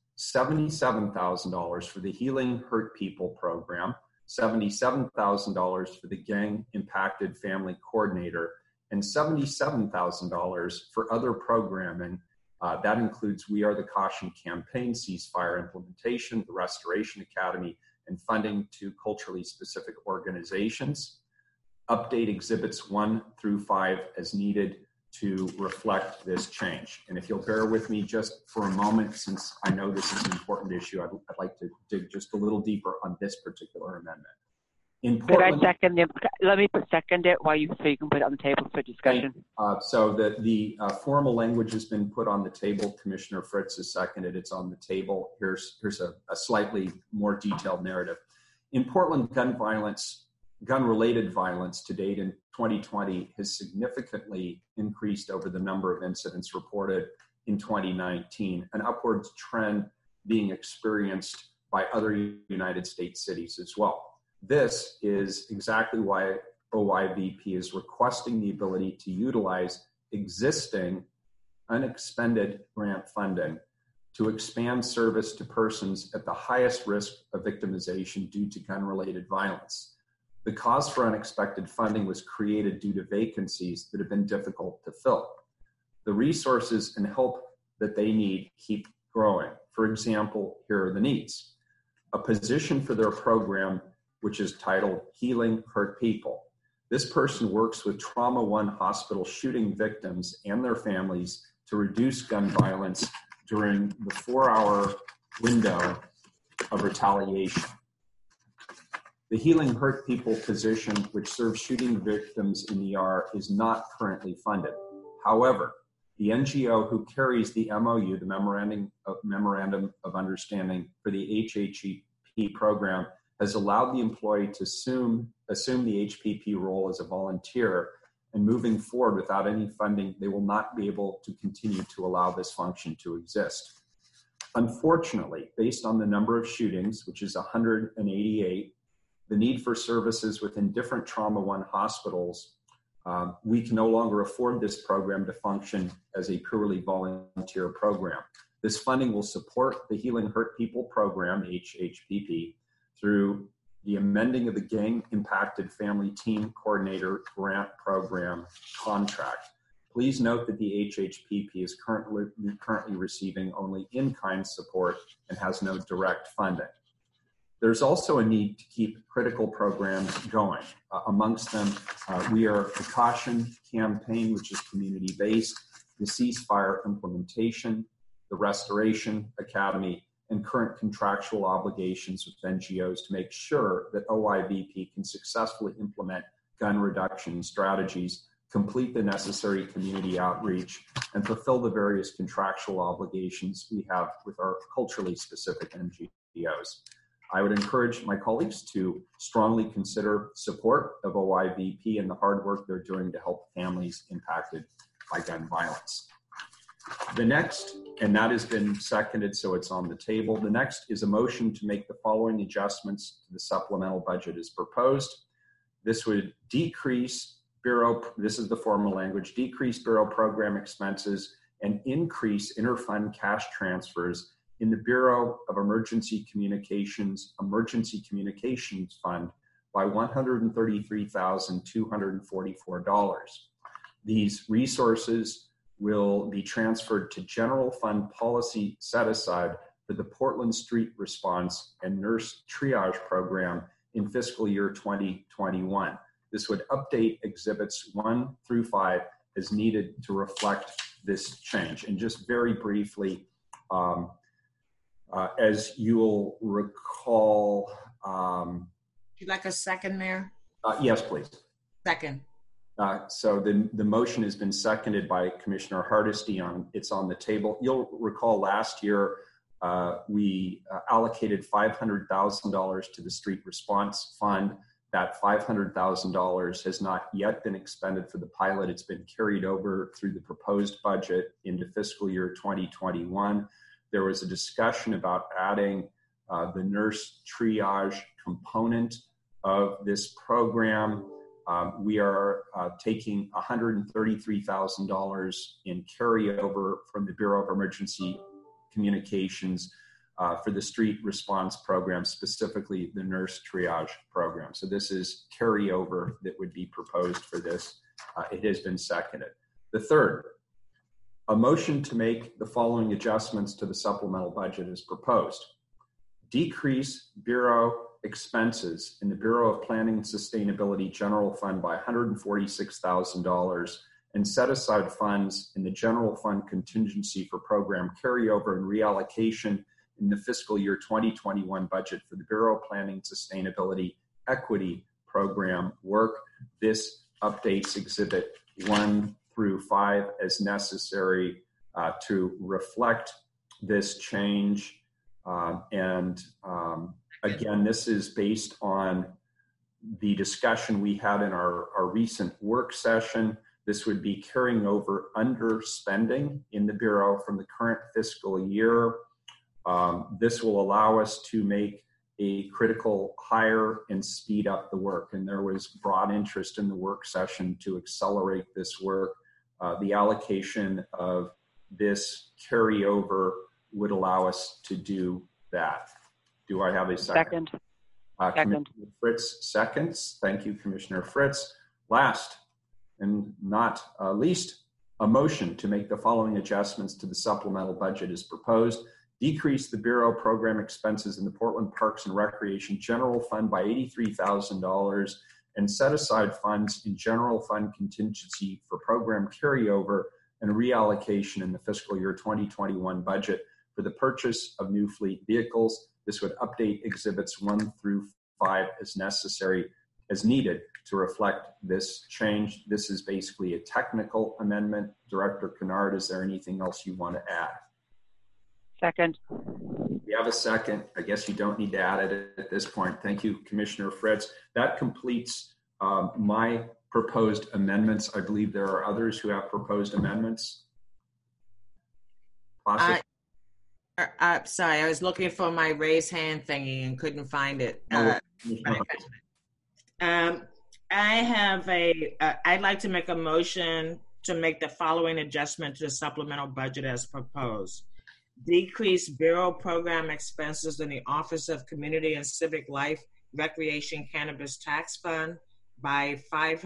$77,000 for the Healing Hurt People program, $77,000 for the Gang Impacted Family Coordinator, and $77,000 for other programming. That includes We Are the Caution campaign, ceasefire implementation, the Restoration Academy, and funding to culturally specific organizations. Update exhibits 1 through 5 as needed to reflect this change. And if you'll bear with me just for a moment, since I know this is an important issue, I'd like to dig just a little deeper on this particular amendment. In Portland, let me second it so you can put it on the table for discussion. So the formal language has been put on the table. Commissioner Fritz has seconded. It's on the table. Here's a slightly more detailed narrative. In Portland, gun-related violence to date in 2020 has significantly increased over the number of incidents reported in 2019, an upwards trend being experienced by other United States cities as well. This is exactly why OYVP is requesting the ability to utilize existing unexpended grant funding to expand service to persons at the highest risk of victimization due to gun-related violence. The cause for unexpected funding was created due to vacancies that have been difficult to fill. The resources and help that they need keep growing. For example, here are the needs. A position for their program, which is titled Healing Hurt People. This person works with Trauma One hospital shooting victims and their families to reduce gun violence during the 4-hour window of retaliation. The Healing Hurt People position, which serves shooting victims in ER, is not currently funded. However, the NGO who carries the MOU, the Memorandum of Understanding for the HHEP program, has allowed the employee to assume the HPP role as a volunteer, and moving forward without any funding, they will not be able to continue to allow this function to exist. Unfortunately, based on the number of shootings, which is 188, the need for services within different Trauma One hospitals, we can no longer afford this program to function as a purely volunteer program. This funding will support the Healing Hurt People program, HHPP, through the amending of the Gang Impacted Family Team Coordinator Grant Program contract. Please note that the HHPP is currently receiving only in-kind support and has no direct funding. There's also a need to keep critical programs going. Amongst them, we are the Caution Campaign, which is community-based, the Ceasefire Implementation, the Restoration Academy, and current contractual obligations with NGOs to make sure that OIVP can successfully implement gun reduction strategies, complete the necessary community outreach, and fulfill the various contractual obligations we have with our culturally specific NGOs. I would encourage my colleagues to strongly consider support of OIVP and the hard work they're doing to help families impacted by gun violence. The next, and that has been seconded, so it's on the table. The next is a motion to make the following adjustments to the supplemental budget as proposed. This would decrease Bureau, this is the formal language, decrease Bureau program expenses and increase interfund cash transfers in the Bureau of Emergency Communications Fund by $133,244. These resources will be transferred to general fund policy set aside for the Portland Street Response and Nurse Triage Program in fiscal year 2021. This would update exhibits 1 through 5 as needed to reflect this change. And just very briefly, as you'll recall, would you like a second, Mayor? Yes, please. Second. So the motion has been seconded by Commissioner Hardesty. It's on the table. You'll recall last year we allocated $500,000 to the Street Response Fund. That $500,000 has not yet been expended for the pilot. It's been carried over through the proposed budget into fiscal year 2021. There was a discussion about adding the nurse triage component of this program. We are taking $133,000 in carryover from the Bureau of Emergency Communications for the street response program, specifically the nurse triage program. So this is carryover that would be proposed for this. It has been seconded. The third, a motion to make the following adjustments to the supplemental budget is proposed. Decrease Bureau expenses in the Bureau of Planning and Sustainability General Fund by $146,000 and set aside funds in the General Fund contingency for program carryover and reallocation in the fiscal year 2021 budget for the Bureau of Planning and Sustainability Equity Program work. This updates Exhibit 1 through 5 as necessary to reflect this change. Again, this is based on the discussion we had in our recent work session. This would be carrying over underspending in the Bureau from the current fiscal year. This will allow us to make a critical hire and speed up the work. And there was broad interest in the work session to accelerate this work. The allocation of this carryover would allow us to do that. Do I have a second? Second. Commissioner Fritz seconds. Thank you, Commissioner Fritz. Last and not least, a motion to make the following adjustments to the supplemental budget is proposed. Decrease the Bureau program expenses in the Portland Parks and Recreation General Fund by $83,000 and set aside funds in General Fund contingency for program carryover and reallocation in the fiscal year 2021 budget for the purchase of new fleet vehicles. This would update exhibits 1 through 5 as necessary, as needed to reflect this change. This is basically a technical amendment. Director Kennard, is there anything else you want to add? Second. We have a second. I guess you don't need to add it at this point. Thank you, Commissioner Fritz. That completes my proposed amendments. I believe there are others who have proposed amendments. Sorry, I was looking for my raise hand thingy and couldn't find it. I'd like to make a motion to make the following adjustment to the supplemental budget as proposed. Decrease Bureau program expenses in the Office of Community and Civic Life Recreation Cannabis Tax Fund by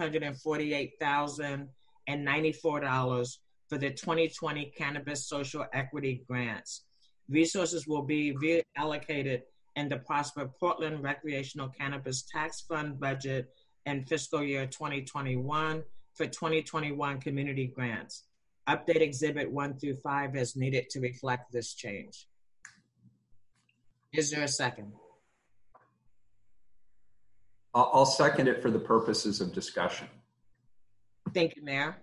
$548,094 for the 2020 Cannabis Social Equity Grants. Resources will be reallocated in the Prosper Portland Recreational Cannabis Tax Fund budget in fiscal year 2021 for 2021 community grants. Update Exhibit 1 through 5 is needed to reflect this change. Is there a second? I'll second it for the purposes of discussion. Thank you, Mayor.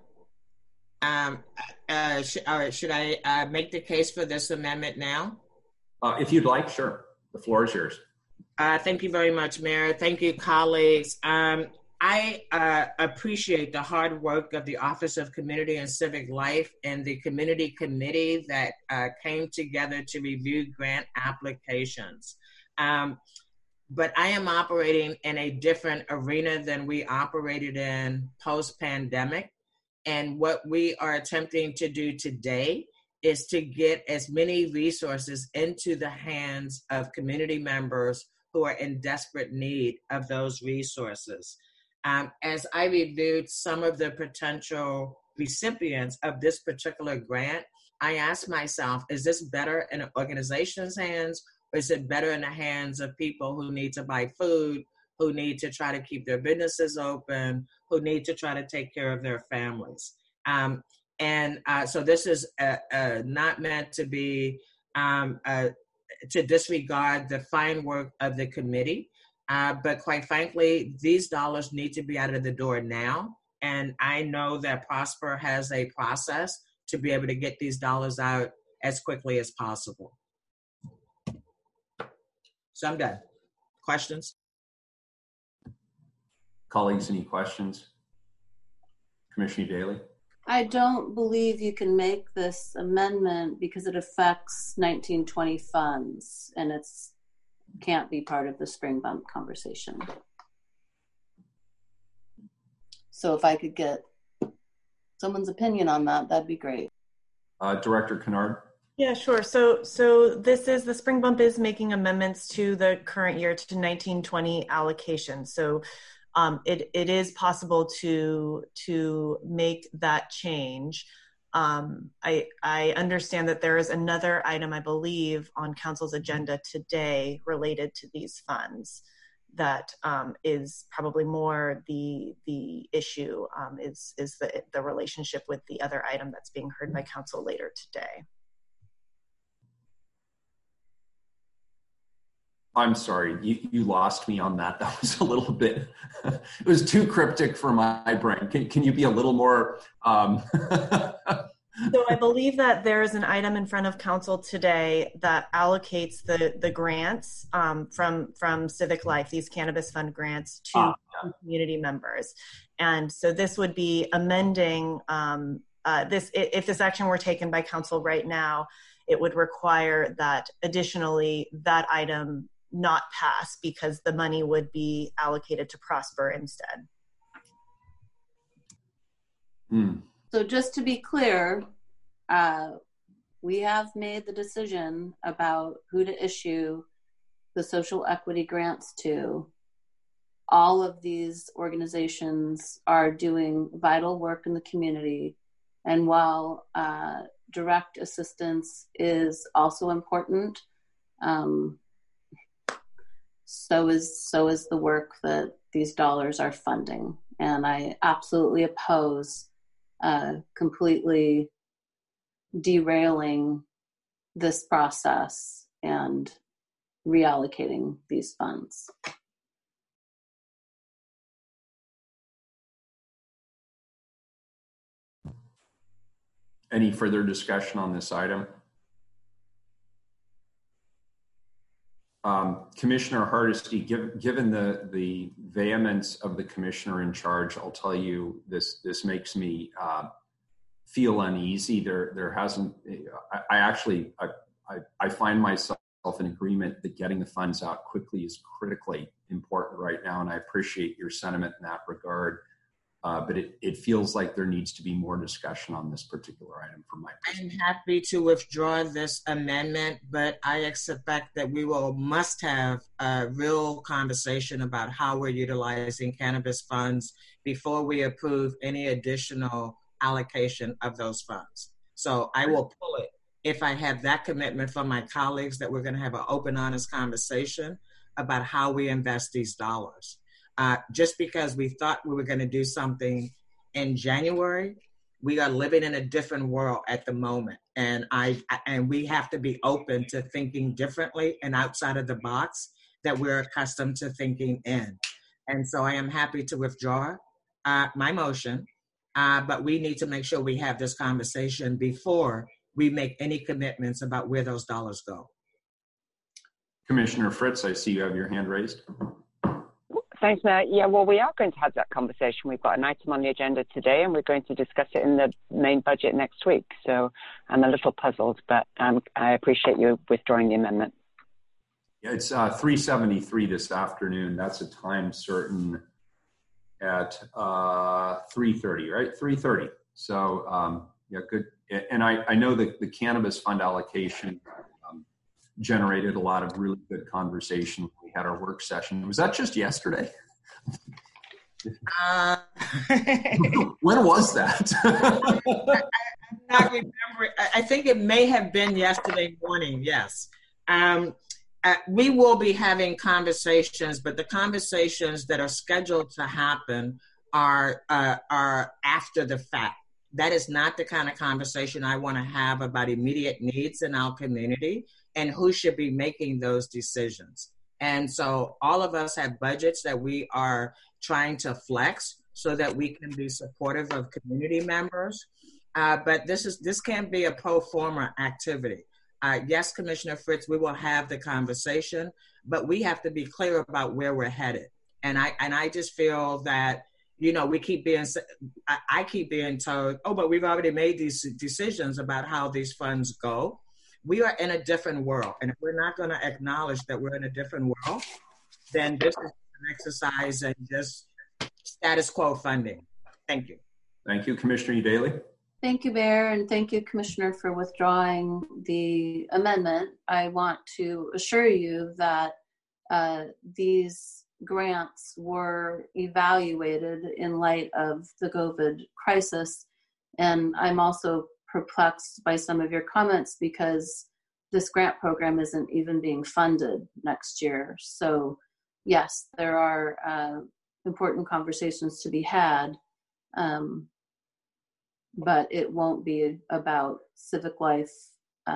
Should I make the case for this amendment now? If you'd like, sure. The floor is yours. Thank you very much, Mayor. Thank you, colleagues. I appreciate the hard work of the Office of Community and Civic Life and the committee committee that came together to review grant applications. But I am operating in a different arena than we operated in post-pandemic. And what we are attempting to do today is to get as many resources into the hands of community members who are in desperate need of those resources. As I reviewed some of the potential recipients of this particular grant, I asked myself, is this better in an organization's hands, or is it better in the hands of people who need to buy food, who need to try to keep their businesses open, who need to try to take care of their families? So this is not meant to be to disregard the fine work of the committee. But quite frankly, these dollars need to be out of the door now. And I know that Prosper has a process to be able to get these dollars out as quickly as possible. So I'm done. Questions? Colleagues, any questions? Commissioner Daly? I don't believe you can make this amendment because it affects 1920 funds and it's can't be part of the spring bump conversation. So if I could get someone's opinion on that, that'd be great. Director Kennard? Yeah, sure. So this is, the spring bump is making amendments to the current year to 1920 allocation. So it is possible to make that change. I understand that there is another item, I believe, on council's agenda today related to these funds that is probably more the issue is the relationship with the other item that's being heard by council later today. I'm sorry, you lost me on that. That was a little bit, it was too cryptic for my brain. Can you be a little more? So I believe that there is an item in front of council today that allocates the grants from Civic Life, these cannabis fund grants to community members. And so this would be amending this, if this action were taken by council right now, it would require that additionally that item not pass because the money would be allocated to Prosper instead. So just to be clear, we have made the decision about who to issue the social equity grants to. All of these organizations are doing vital work in the community. And while direct assistance is also important, so is the work that these dollars are funding. And I absolutely oppose completely derailing this process and reallocating these funds. Any further discussion on this item? Commissioner Hardesty, given the vehemence of the commissioner in charge, I'll tell you this makes me feel uneasy. There hasn't. I find myself in agreement that getting the funds out quickly is critically important right now, and I appreciate your sentiment in that regard. But it feels like there needs to be more discussion on this particular item from my perspective. I'm happy to withdraw this amendment, but I expect that we must have a real conversation about how we're utilizing cannabis funds before we approve any additional allocation of those funds. So I will pull it if I have that commitment from my colleagues that we're going to have an open, honest conversation about how we invest these dollars. Just because we thought we were going to do something in January, we are living in a different world at the moment. And we have to be open to thinking differently and outside of the box that we're accustomed to thinking in. And so I am happy to withdraw my motion, but we need to make sure we have this conversation before we make any commitments about where those dollars go. Commissioner Fritz, I see you have your hand raised. Thanks, Mayor. Yeah, well, we are going to have that conversation. We've got an item on the agenda today, and we're going to discuss it in the main budget next week. So I'm a little puzzled, but I appreciate you withdrawing the amendment. Yeah, it's 3:73 this afternoon. That's a time certain at 3:30, right? 3:30. So yeah, good. And I know that the cannabis fund allocation generated a lot of really good conversation when we had our work session. Was that just yesterday? When was that? I'm not remembering. I think it may have been yesterday morning, yes. We will be having conversations, but the conversations that are scheduled to happen are after the fact. That is not the kind of conversation I want to have about immediate needs in our community and who should be making those decisions. And so all of us have budgets that we are trying to flex so that we can be supportive of community members. But this can't be a pro forma activity. Yes, Commissioner Fritz, we will have the conversation, but we have to be clear about where we're headed. And I just feel that, you know, I keep being told, oh, but we've already made these decisions about how these funds go. We are in a different world. And if we're not going to acknowledge that we're in a different world, then this is an exercise in just status quo funding. Thank you. Thank you, Commissioner Daly. Thank you, Mayor, and thank you, Commissioner, for withdrawing the amendment. I want to assure you that these grants were evaluated in light of the COVID crisis. And I'm also perplexed by some of your comments because this grant program isn't even being funded next year. So yes, there are important conversations to be had, but it won't be about Civic Life's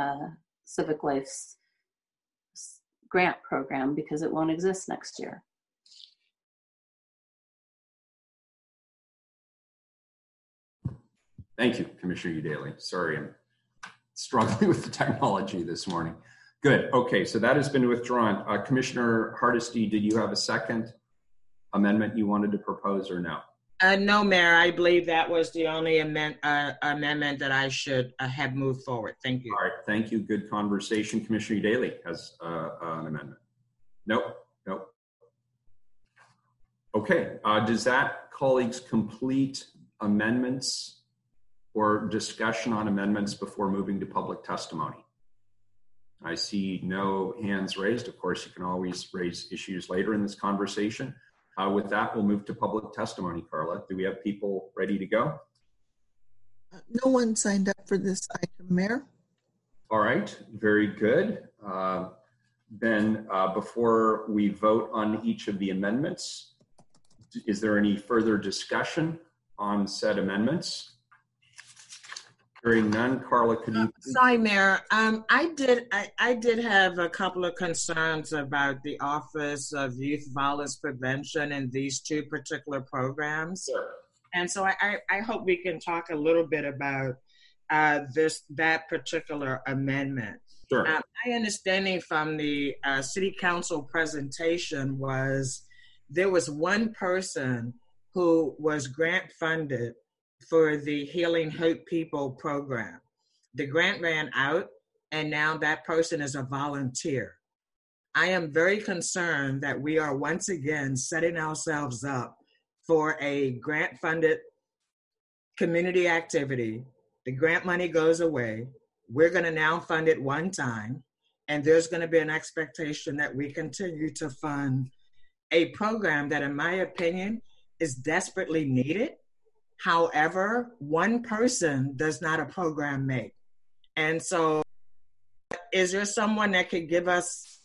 grant program because it won't exist next year. Thank you, Commissioner Daly. Sorry, I'm struggling with the technology this morning. Good. Okay, so that has been withdrawn. Commissioner Hardesty, did you have a second amendment you wanted to propose or no? No, Mayor. I believe that was the only amendment that I should have moved forward. Thank you. All right. Thank you. Good conversation. Commissioner Daly has an amendment. Nope. Okay. Does that, colleagues, complete amendments or discussion on amendments before moving to public testimony? I see no hands raised. Of course, you can always raise issues later in this conversation. With that, we'll move to public testimony. Carla, do we have people ready to go? No one signed up for this item, Mayor. All right, very good. Then before we vote on each of the amendments, is there any further discussion on said amendments? Hearing none, Carla, could you? Sorry, Mayor. I did have a couple of concerns about the Office of Youth Violence Prevention and these two particular programs. Sure. And so I hope we can talk a little bit about that particular amendment. Sure. My understanding from the City Council presentation was there was one person who was grant funded for the Healing Hope People program. The grant ran out, and now that person is a volunteer. I am very concerned that we are once again setting ourselves up for a grant-funded community activity. The grant money goes away. We're going to now fund it one time, and there's going to be an expectation that we continue to fund a program that, in my opinion, is desperately needed. However, one person does not a program make. And so, is there someone that could give us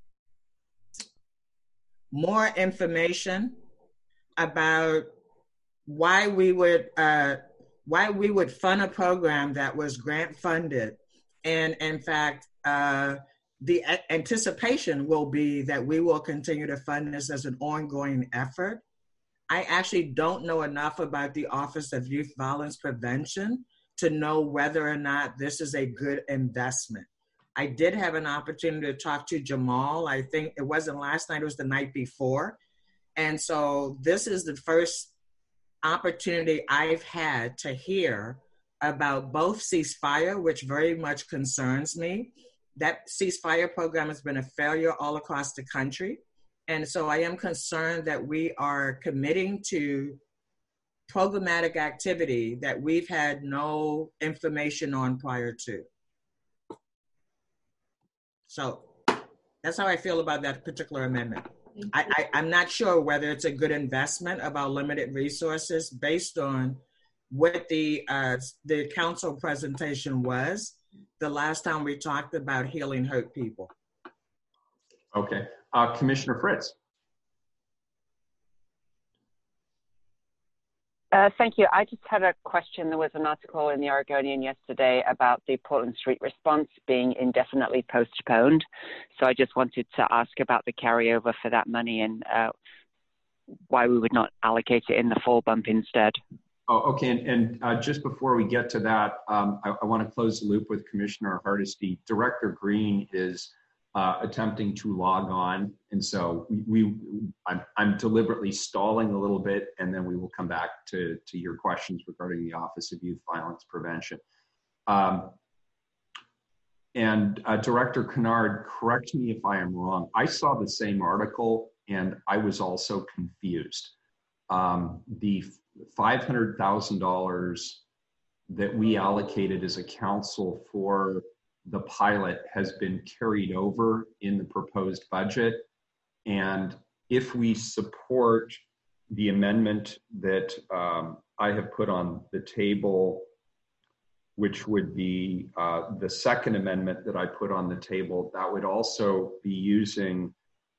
more information about why we would fund a program that was grant funded? And in fact, the anticipation will be that we will continue to fund this as an ongoing effort. I actually don't know enough about the Office of Youth Violence Prevention to know whether or not this is a good investment. I did have an opportunity to talk to Jamal. I think it wasn't last night, it was the night before. And so this is the first opportunity I've had to hear about both ceasefire, which very much concerns me. That ceasefire program has been a failure all across the country. And so I am concerned that we are committing to programmatic activity that we've had no information on prior to. So that's how I feel about that particular amendment. I'm not sure whether it's a good investment of our limited resources based on what the council presentation was the last time we talked about healing hurt people. Okay. Commissioner Fritz. Thank you. I just had a question. There was an article in the Oregonian yesterday about the Portland Street response being indefinitely postponed. So I just wanted to ask about the carryover for that money and why we would not allocate it in the fall bump instead. Oh, okay. And just before we get to that, I want to close the loop with Commissioner Hardesty. Director Green is attempting to log on. And so I'm deliberately stalling a little bit, and then we will come back to your questions regarding the Office of Youth Violence Prevention. And Director Kennard, correct me if I am wrong. I saw the same article and I was also confused. The $500,000 that we allocated as a council for the pilot has been carried over in the proposed budget. And if we support the amendment that I have put on the table, which would be the second amendment that I put on the table, that would also be using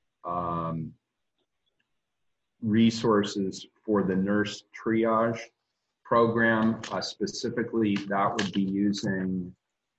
resources for the nurse triage program. Specifically, that would be using.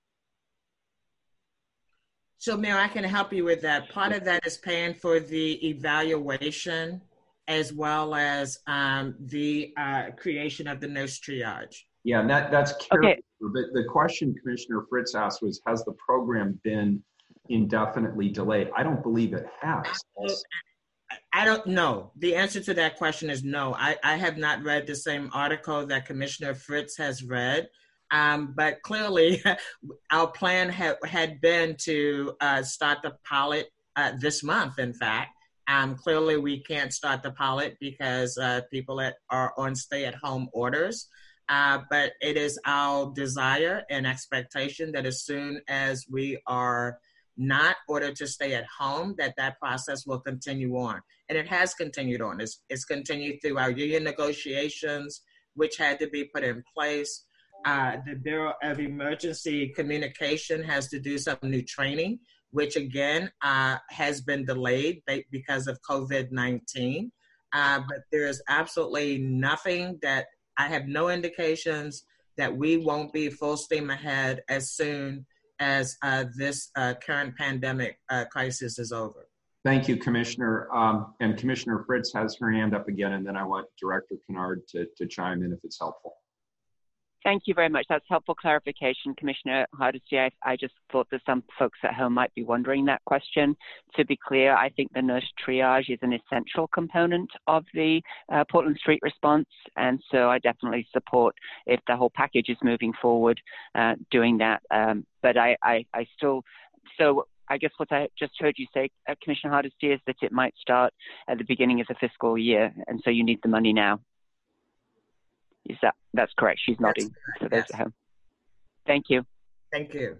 So, Mayor, I can help you with that. Part of that is paying for the evaluation as well as the creation of the nurse triage. Yeah, and that's carried. Okay. But the question Commissioner Fritz asked was, has the program been indefinitely delayed? I don't believe it has. I don't know. The answer to that question is no. I have not read the same article that Commissioner Fritz has read. But clearly, our plan had been to start the pilot this month, in fact. Clearly, we can't start the pilot because people are on stay-at-home orders. But it is our desire and expectation that as soon as we are not ordered to stay at home, that process will continue on. And it has continued on. It's continued through our union negotiations, which had to be put in place. The Bureau of Emergency Communication has to do some new training, which again has been delayed because of COVID-19. But there is absolutely nothing that I have no indications that we won't be full steam ahead as soon as this current pandemic crisis is over. Thank you, Commissioner. And Commissioner Fritz has her hand up again, and then I want Director Kennard to chime in if it's helpful. Thank you very much. That's helpful clarification, Commissioner Hardesty. I just thought that some folks at home might be wondering that question. To be clear, I think the nurse triage is an essential component of the Portland Street response, and so I definitely support, if the whole package is moving forward, doing that. But I still, so I guess what I just heard you say, Commissioner Hardesty, is that it might start at the beginning of the fiscal year, and so you need the money now. That's correct? She's nodding. For those at home. Thank you. Thank you.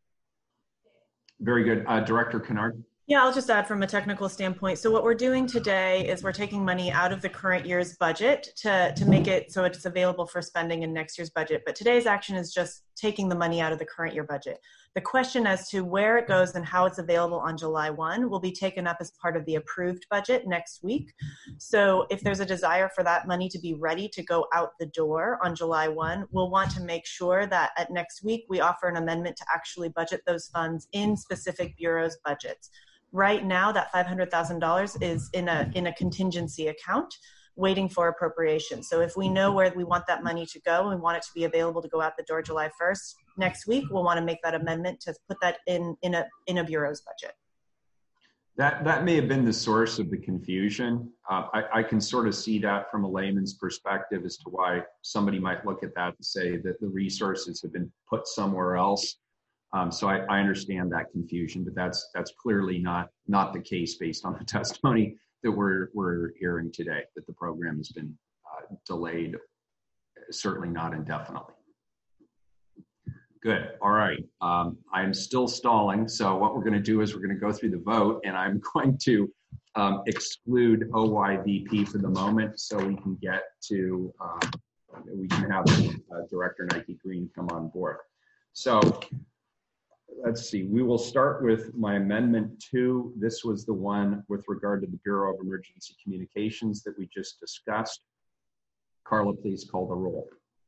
Very good. Director Kennard? Yeah, I'll just add from a technical standpoint. So what we're doing today is we're taking money out of the current year's budget to make it so it's available for spending in next year's budget. But today's action is just taking the money out of the current year budget. The question as to where it goes and how it's available on July 1 will be taken up as part of the approved budget next week. So if there's a desire for that money to be ready to go out the door on July 1, we'll want to make sure that at next week we offer an amendment to actually budget those funds in specific bureaus' budgets. Right now, that $500,000 is in a contingency account waiting for appropriation. So if we know where we want that money to go and we want it to be available to go out the door July 1st, next week, we'll want to make that amendment to put that in a bureau's budget. That may have been the source of the confusion. I can sort of see that from a layman's perspective as to why somebody might look at that and say that the resources have been put somewhere else. So I understand that confusion, but that's clearly not the case based on the testimony that we're hearing today, that the program has been delayed, certainly not indefinitely. Good. All right. I'm still stalling. So what we're going to do is we're going to go through the vote, and I'm going to exclude OYVP for the moment so we can get to, we can have Director Nike Green come on board. So let's see, we will start with my amendment 2. This was the one with regard to the Bureau of Emergency Communications that we just discussed. Carla, please call the roll.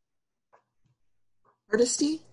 Hardesty?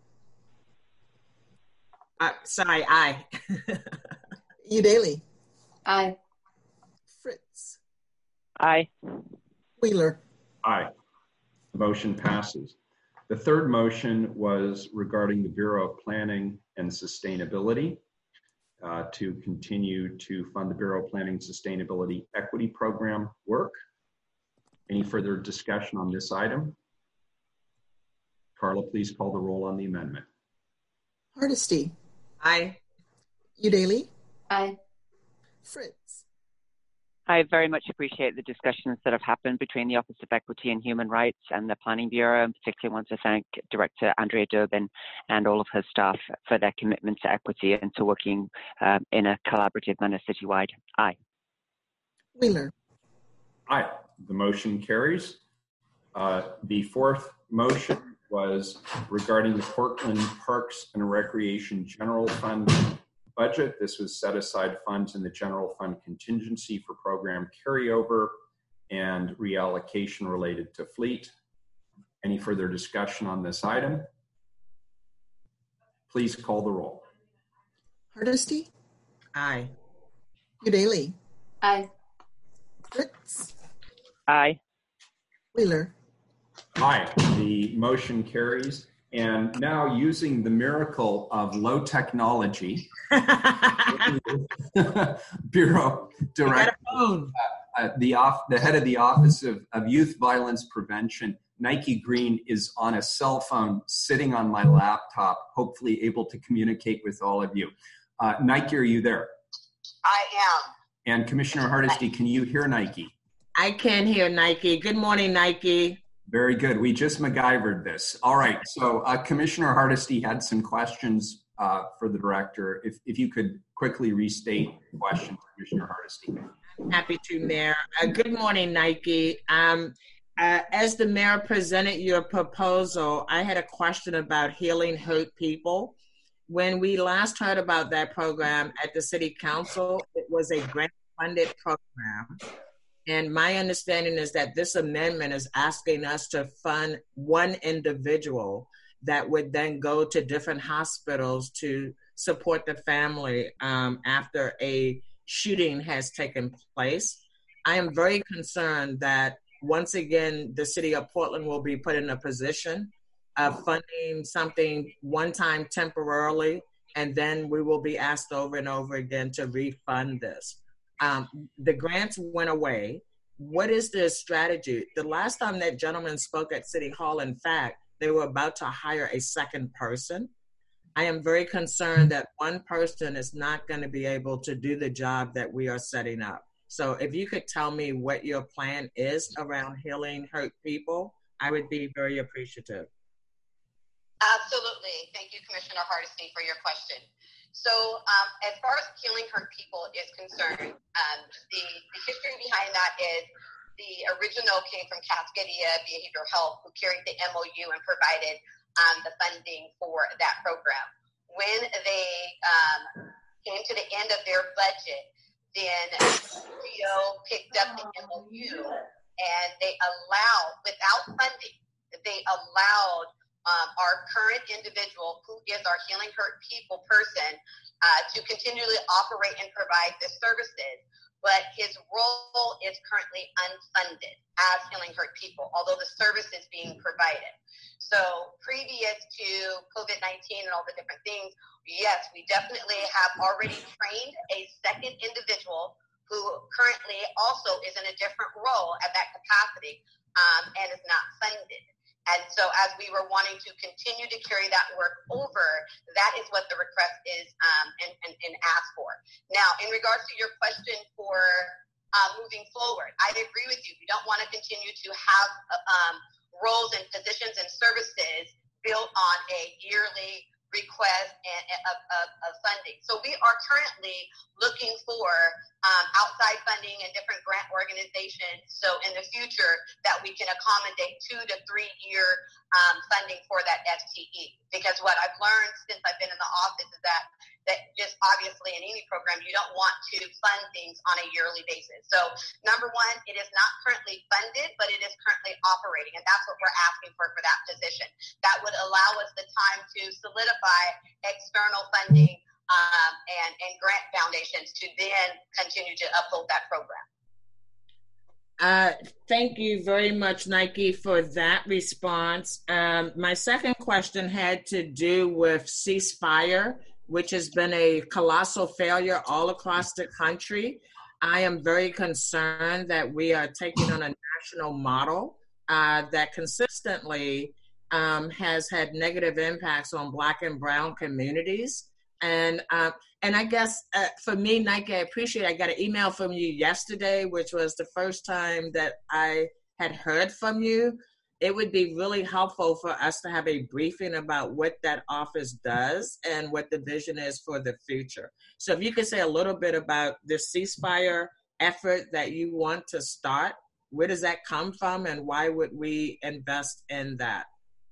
Sorry, aye. Udaley? Aye. Fritz? Aye. Wheeler? Aye. The motion passes. The third motion was regarding the Bureau of Planning and Sustainability to continue to fund the Bureau of Planning and Sustainability Equity Program work. Any further discussion on this item? Carla, please call the roll on the amendment. Hardesty? Aye. Udaley? Aye. Fritz? I very much appreciate the discussions that have happened between the Office of Equity and Human Rights and the Planning Bureau, and particularly want to thank Director Andrea Durbin and all of her staff for their commitment to equity and to working in a collaborative manner citywide. Aye. Wheeler? Aye. The motion carries. The fourth motion was regarding the Portland Parks and Recreation General Fund budget. This was set aside funds in the general fund contingency for program carryover and reallocation related to fleet. Any further discussion on this item? Please call the roll. Hardesty? Aye. Udaley? Aye. Fritz? Aye. Wheeler? Aye. The motion carries. And now, using the miracle of low technology, Bureau Director, the head of the Office of Youth Violence Prevention, Nike Green, is on a cell phone sitting on my laptop, hopefully able to communicate with all of you. Nike, are you there? I am. And Commissioner Hardesty, can you hear Nike? I can hear Nike. Good morning, Nike. Very good. We just MacGyvered this. All right. So Commissioner Hardesty had some questions for the director. If you could quickly restate the question, Commissioner Hardesty. I'm happy to, Mayor. Good morning, Nike. As the mayor presented your proposal, I had a question about Healing Hurt People. When we last heard about that program at the City Council, it was a grant-funded program. And my understanding is that this amendment is asking us to fund one individual that would then go to different hospitals to support the family after a shooting has taken place. I am very concerned that once again, the city of Portland will be put in a position of funding something one time temporarily, and then we will be asked over and over again to refund this. The grants went away. What is the strategy? The last time that gentleman spoke at City Hall, in fact, they were about to hire a second person. I am very concerned that one person is not going to be able to do the job that we are setting up. So if you could tell me what your plan is around Healing Hurt People, I would be very appreciative. Absolutely. Thank you, Commissioner Hardesty, for your question. So as far as Healing Hurt People is concerned, the history behind that is the original came from Cascadia Behavioral Health, who carried the MOU and provided the funding for that program. When they came to the end of their budget, then Rio picked up the MOU and they allowed, without funding, they allowed our current individual, who is our Healing Hurt People person, to continually operate and provide the services. But his role is currently unfunded as Healing Hurt People, although the service is being provided. So previous to COVID-19 and all the different things, yes, we definitely have already trained a second individual who currently also is in a different role at that capacity and is not funded. And so as we were wanting to continue to carry that work over, that is what the request is and ask for. Now, in regards to your question for moving forward, I agree with you. We don't want to continue to have roles and positions and services built on a yearly request of funding. So we are currently looking for outside funding and different grant organizations. So in the future that we can accommodate 2 to 3 year funding for that FTE. Because what I've learned since I've been in the office is that just obviously in any program, you don't want to fund things on a yearly basis. So number one, it is not currently funded, but it is currently operating. And that's what we're asking for that position. That would allow us the time to solidify external funding and grant foundations to then continue to uphold that program. Thank you very much, Nike, for that response. My second question had to do with ceasefire, which has been a colossal failure all across the country. I am very concerned that we are taking on a national model that consistently has had negative impacts on Black and Brown communities. And I guess for me, Nike, I got an email from you yesterday, which was the first time that I had heard from you. It would be really helpful for us to have a briefing about what that office does and what the vision is for the future. So if you could say a little bit about the ceasefire effort that you want to start, where does that come from and why would we invest in that?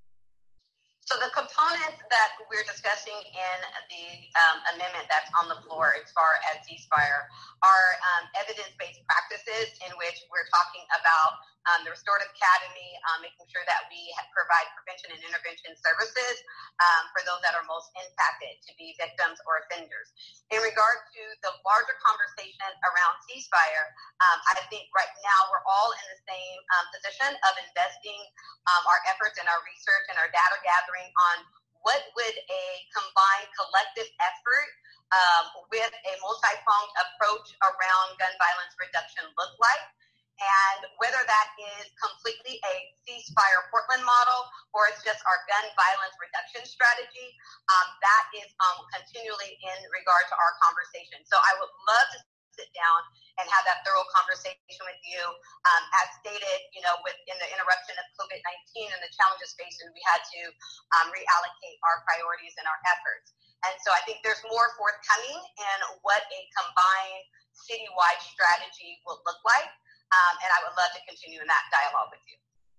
So the components that we're discussing in the amendment that's on the floor as far as ceasefire are evidence-based practices in which we're talking about the Restorative Academy, making sure that we provide prevention and intervention services for those that are most impacted to be victims or offenders. In regard to the larger conversation around ceasefire, I think right now we're all in the same position of investing our efforts and our research and our data gathering on what would a combined collective effort with a multi-pronged approach around gun violence reduction look like, and whether that is completely a ceasefire Portland model or it's just our gun violence reduction strategy, that is continually in regard to our conversation. So I would love to sit down and have that thorough conversation with you. As stated, within the interruption of COVID-19 and the challenges faced, we had to reallocate our priorities and our efforts. And so I think there's more forthcoming in what a combined citywide strategy will look like. And I would love to continue in that dialogue with you.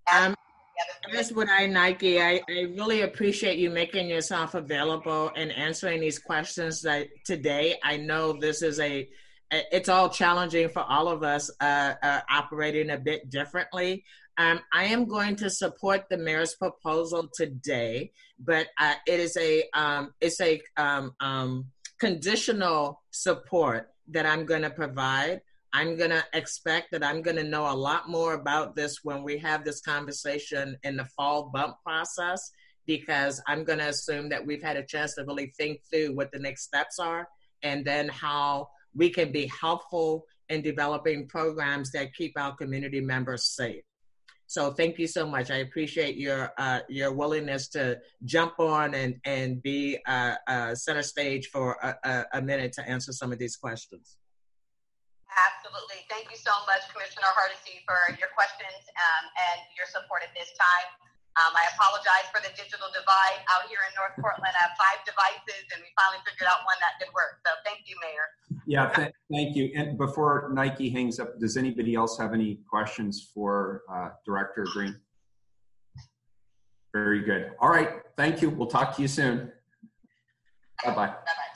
That's what Nike. I really appreciate you making yourself available and answering these questions today. I know it's all challenging for all of us operating a bit differently. I am going to support the mayor's proposal today, but it's a conditional support that I'm going to provide. I'm going to expect that I'm going to know a lot more about this when we have this conversation in the fall bump process, because I'm going to assume that we've had a chance to really think through what the next steps are and then how we can be helpful in developing programs that keep our community members safe. So thank you so much. I appreciate your willingness to jump on and be center stage for a minute to answer some of these questions. Absolutely. Thank you so much, Commissioner Hardesty, for your questions and your support at this time. I apologize for the digital divide out here in North Portland. I have 5 devices, and we finally figured out one that could work. So thank you, Mayor. Yeah, thank you. And before Nike hangs up, does anybody else have any questions for Director Green? Very good. All right. Thank you. We'll talk to you soon. Bye-bye.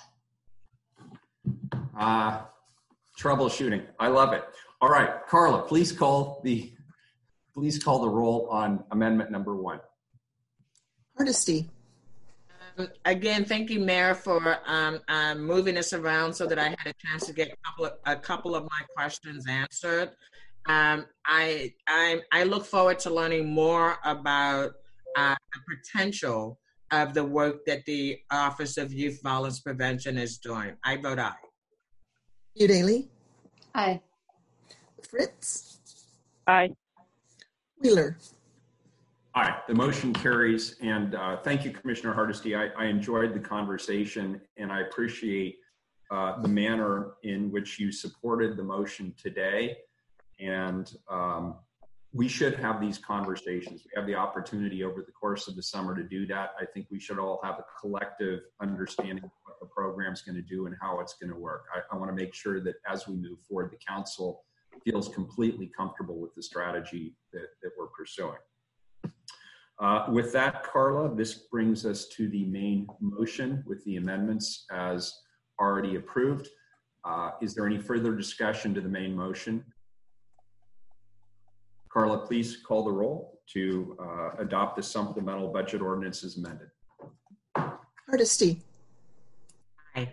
Bye-bye. Troubleshooting. I love it. All right, Carla, please call the roll on amendment number 1. Hardesty. Again, thank you, Mayor, for moving us around so that I had a chance to get a couple of my questions answered. I look forward to learning more about the potential of the work that the Office of Youth Violence Prevention is doing. I vote aye. Udaley. Aye. Fritz. Aye. Wheeler. Aye. The motion carries. And thank you, Commissioner Hardesty. I enjoyed the conversation, and I appreciate the manner in which you supported the motion today. And we should have these conversations. We have the opportunity over the course of the summer to do that. I think we should all have a collective understanding of what the program's going to do and how it's going to work. I want to make sure that as we move forward, the council feels completely comfortable with the strategy that we're pursuing. With that, Carla, this brings us to the main motion with the amendments as already approved. Is there any further discussion to the main motion? Carla, please call the roll to adopt the supplemental budget ordinance as amended. Hardesty. Aye.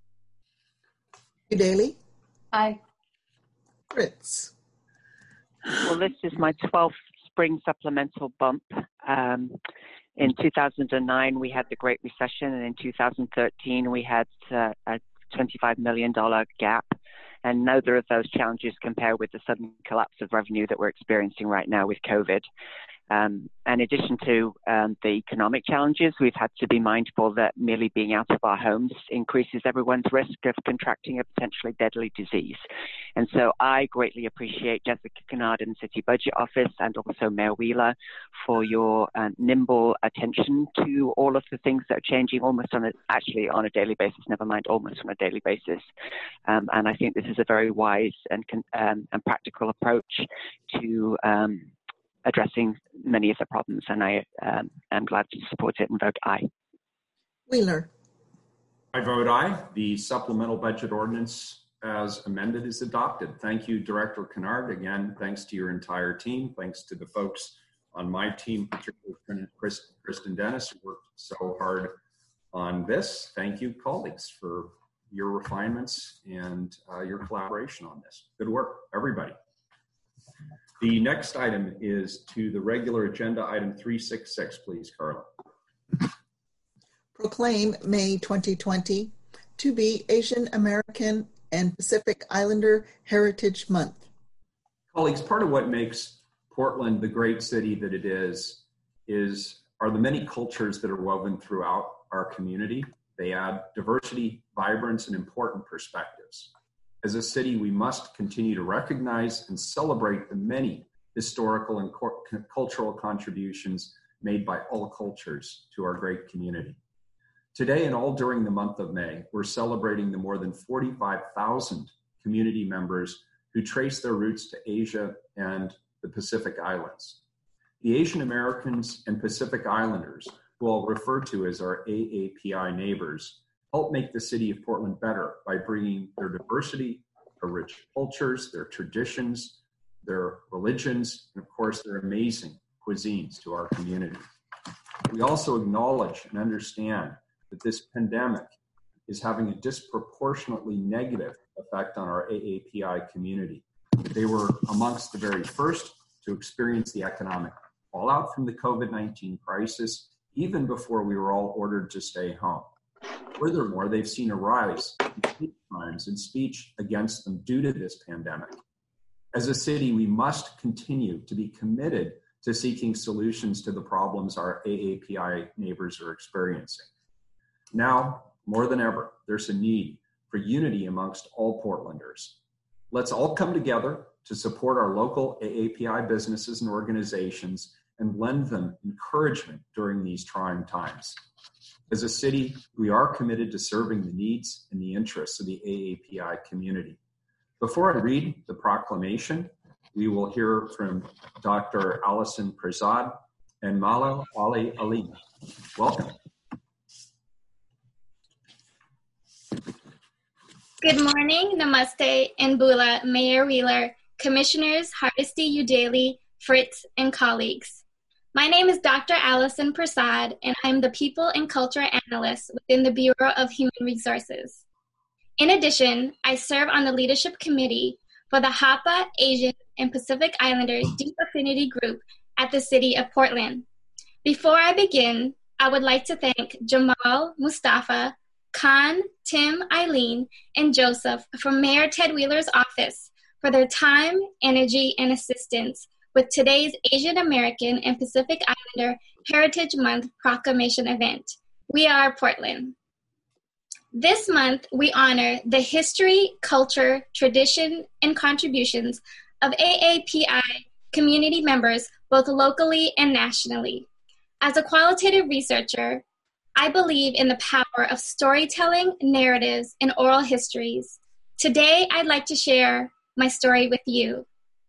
Udaley. Aye. Fritz. Well, this is my 12th spring supplemental bump. In 2009, we had the Great Recession, and in 2013, we had a $25 million gap. And neither of those challenges compare with the sudden collapse of revenue that we're experiencing right now with COVID. In addition to the economic challenges, we've had to be mindful that merely being out of our homes increases everyone's risk of contracting a potentially deadly disease. And so I greatly appreciate Jessica Kennard in the City Budget Office and also Mayor Wheeler for your nimble attention to all of the things that are changing almost on a daily basis, never mind almost on a daily basis. And I think this is a very wise and practical approach to addressing many of the problems, and I am glad to support it and vote aye. Wheeler. I vote aye. The supplemental budget ordinance as amended is adopted. Thank you, Director Kennard. Again, thanks to your entire team. Thanks to the folks on my team, particularly Kristen Dennis, who worked so hard on this. Thank you, colleagues, for your refinements and your collaboration on this. Good work, everybody. The next item is to the regular agenda, item 366, please, Carla. Proclaim May 2020 to be Asian American and Pacific Islander Heritage Month. Colleagues, part of what makes Portland the great city that it are the many cultures that are woven throughout our community. They add diversity, vibrance, and important perspectives. As a city, we must continue to recognize and celebrate the many historical and cultural contributions made by all cultures to our great community. Today and all during the month of May, we're celebrating the more than 45,000 community members who trace their roots to Asia and the Pacific Islands. The Asian Americans and Pacific Islanders, who I'll refer to as our AAPI neighbors, help make the city of Portland better by bringing their diversity, their rich cultures, their traditions, their religions, and of course, their amazing cuisines to our community. We also acknowledge and understand that this pandemic is having a disproportionately negative effect on our AAPI community. They were amongst the very first to experience the economic fallout from the COVID-19 crisis, even before we were all ordered to stay home. Furthermore, they've seen a rise in hate crimes and speech against them due to this pandemic. As a city, we must continue to be committed to seeking solutions to the problems our AAPI neighbors are experiencing. Now, more than ever, there's a need for unity amongst all Portlanders. Let's all come together to support our local AAPI businesses and organizations and lend them encouragement during these trying times. As a city, we are committed to serving the needs and the interests of the AAPI community. Before I read the proclamation, we will hear from Dr. Allison Prasad and Mala Ali. Welcome. Good morning, namaste, and bula, Mayor Wheeler, Commissioners Hardesty, Udaley, Fritz, and colleagues. My name is Dr. Allison Prasad, and I'm the People and Culture Analyst within the Bureau of Human Resources. In addition, I serve on the Leadership Committee for the Hapa, Asian, and Pacific Islanders Deep Affinity Group at the City of Portland. Before I begin, I would like to thank Jamal, Mustafa, Khan, Tim, Eileen, and Joseph from Mayor Ted Wheeler's office for their time, energy, and assistance with today's Asian American and Pacific Islander Heritage Month proclamation event. We are Portland. This month, we honor the history, culture, tradition, and contributions of AAPI community members, both locally and nationally. As a qualitative researcher, I believe in the power of storytelling, narratives, and oral histories. Today, I'd like to share my story with you.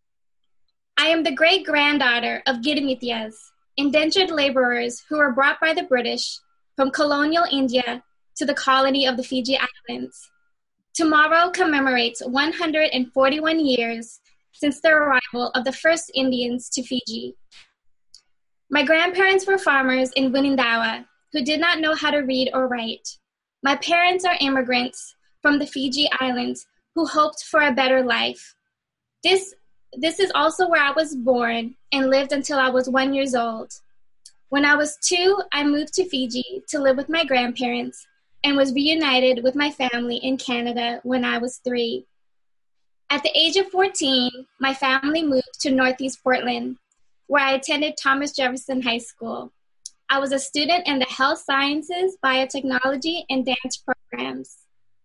I am the great-granddaughter of Girimityas, indentured laborers who were brought by the British from colonial India to the colony of the Fiji Islands. Tomorrow commemorates 141 years since the arrival of the first Indians to Fiji. My grandparents were farmers in Winindawa who did not know how to read or write. My parents are immigrants from the Fiji Islands who hoped for a better life. This is also where I was born and lived until I was 1 year old. When I was 2, I moved to Fiji to live with my grandparents and was reunited with my family in Canada when I was 3. At the age of 14, my family moved to Northeast Portland, where I attended Thomas Jefferson High School. I was a student in the health sciences, biotechnology, and dance programs.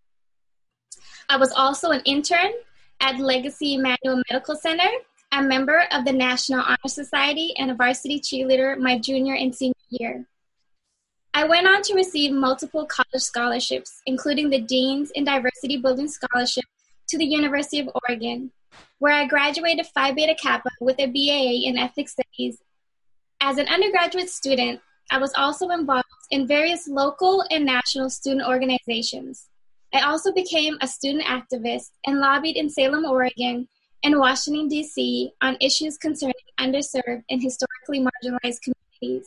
I was also an intern at Legacy Emmanuel Medical Center, a member of the National Honor Society, and a varsity cheerleader my junior and senior year. I went on to receive multiple college scholarships, including the Dean's in Diversity Building Scholarship to the University of Oregon, where I graduated Phi Beta Kappa with a BA in Ethnic Studies. As an undergraduate student, I was also involved in various local and national student organizations. I also became a student activist and lobbied in Salem, Oregon, and Washington, D.C. on issues concerning underserved and historically marginalized communities.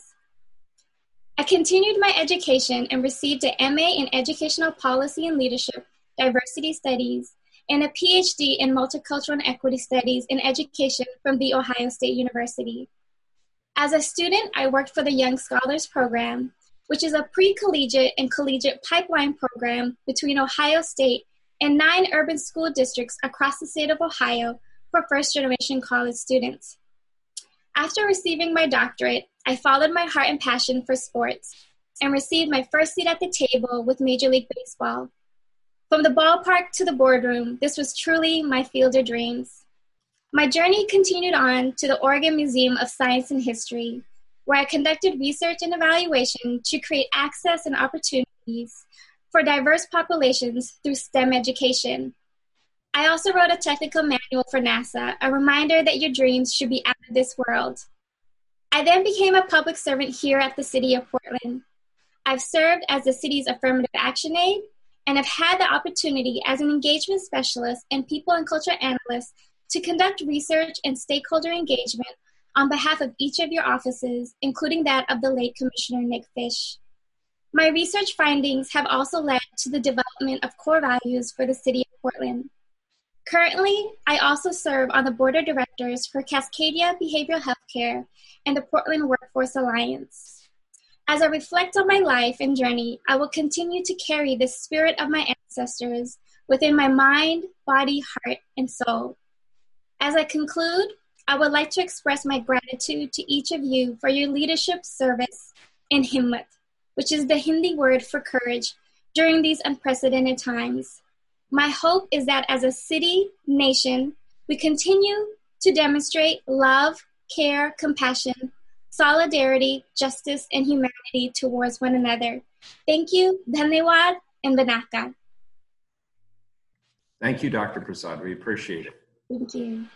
I continued my education and received an MA in Educational Policy and Leadership, Diversity Studies, and a PhD in Multicultural and Equity Studies in Education from The Ohio State University. As a student, I worked for the Young Scholars Program, which is a pre-collegiate and collegiate pipeline program between Ohio State and 9 urban school districts across the state of Ohio for first-generation college students. After receiving my doctorate, I followed my heart and passion for sports and received my first seat at the table with Major League Baseball. From the ballpark to the boardroom, this was truly my field of dreams. My journey continued on to the Oregon Museum of Science and History, where I conducted research and evaluation to create access and opportunities for diverse populations through STEM education. I also wrote a technical manual for NASA, a reminder that your dreams should be out of this world. I then became a public servant here at the City of Portland. I've served as the city's affirmative action aide and have had the opportunity as an engagement specialist and people and culture analyst to conduct research and stakeholder engagement on behalf of each of your offices, including that of the late Commissioner Nick Fish. My research findings have also led to the development of core values for the City of Portland. Currently, I also serve on the Board of Directors for Cascadia Behavioral Healthcare and the Portland Workforce Alliance. As I reflect on my life and journey, I will continue to carry the spirit of my ancestors within my mind, body, heart, and soul. As I conclude, I would like to express my gratitude to each of you for your leadership, service, and himmat, which is the Hindi word for courage, during these unprecedented times. My hope is that as a city, nation, we continue to demonstrate love, care, compassion, solidarity, justice, and humanity towards one another. Thank you, dhanyawad, and vanakkam. Thank you, Dr. Prasad. We appreciate it. Thank you.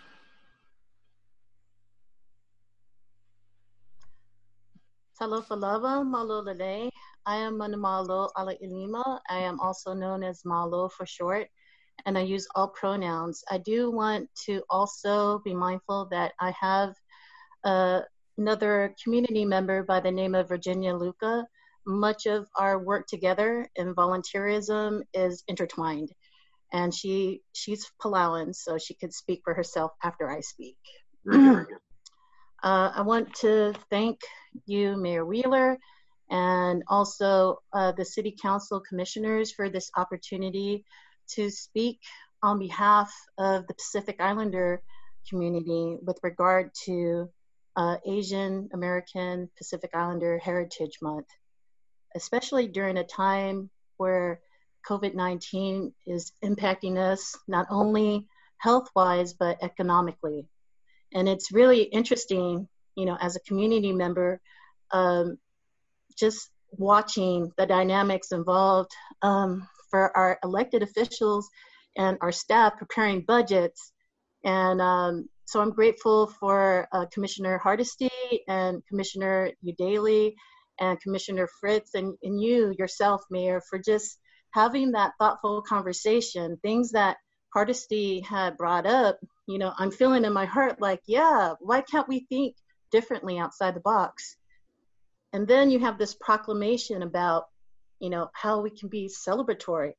Talofalava Malolade. I am Manamalo Ala Ilima. I am also known as Malo for short, and I use all pronouns. I do want to also be mindful that I have another community member by the name of Virginia Luca. Much of our work together in volunteerism is intertwined, and she's Palauan, so she could speak for herself after I speak. Very good. I want to thank you, Mayor Wheeler, and also the City Council Commissioners for this opportunity to speak on behalf of the Pacific Islander community with regard to Asian American Pacific Islander Heritage Month, especially during a time where COVID-19 is impacting us not only health-wise, but economically. And it's really interesting, you know, as a community member, just watching the dynamics involved for our elected officials and our staff preparing budgets. And so I'm grateful for Commissioner Hardesty and Commissioner Udaley and Commissioner Fritz and you yourself, Mayor, for just having that thoughtful conversation. Things that Hardesty had brought up, you know, I'm feeling in my heart like, yeah, why can't we think differently outside the box? And then you have this proclamation about, you know, how we can be celebratory.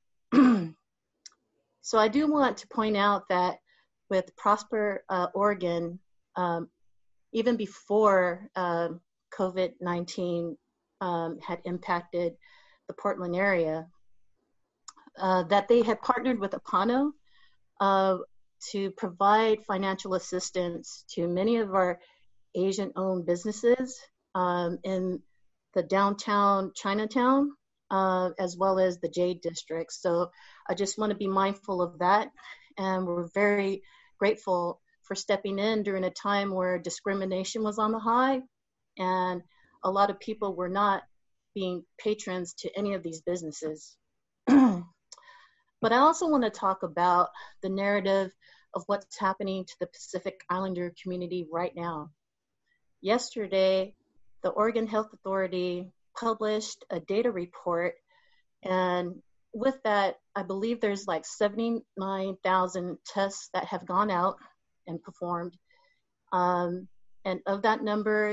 So I do want to point out that with Prosper Oregon, even before COVID-19 had impacted the Portland area, that they had partnered with Apano to provide financial assistance to many of our Asian-owned businesses in the downtown Chinatown, as well as the Jade District. So I just want to be mindful of that. And we're very grateful for stepping in during a time where discrimination was on the high and a lot of people were not being patrons to any of these businesses. But I also want to talk about the narrative of what's happening to the Pacific Islander community right now. Yesterday, the Oregon Health Authority published a data report, and with that, I believe there's like 79,000 tests that have gone out and performed. And of that number,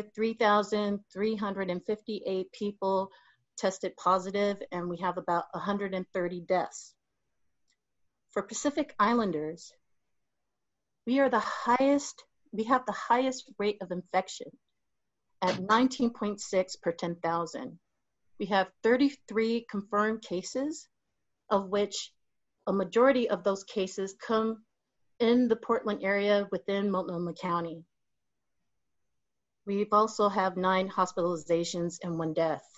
3,358 people tested positive, and we have about 130 deaths. For Pacific Islanders, we have the highest rate of infection at 19.6 per 10,000. We have 33 confirmed cases, of which a majority of those cases come in the Portland area within Multnomah County. We've also have 9 hospitalizations and 1 death.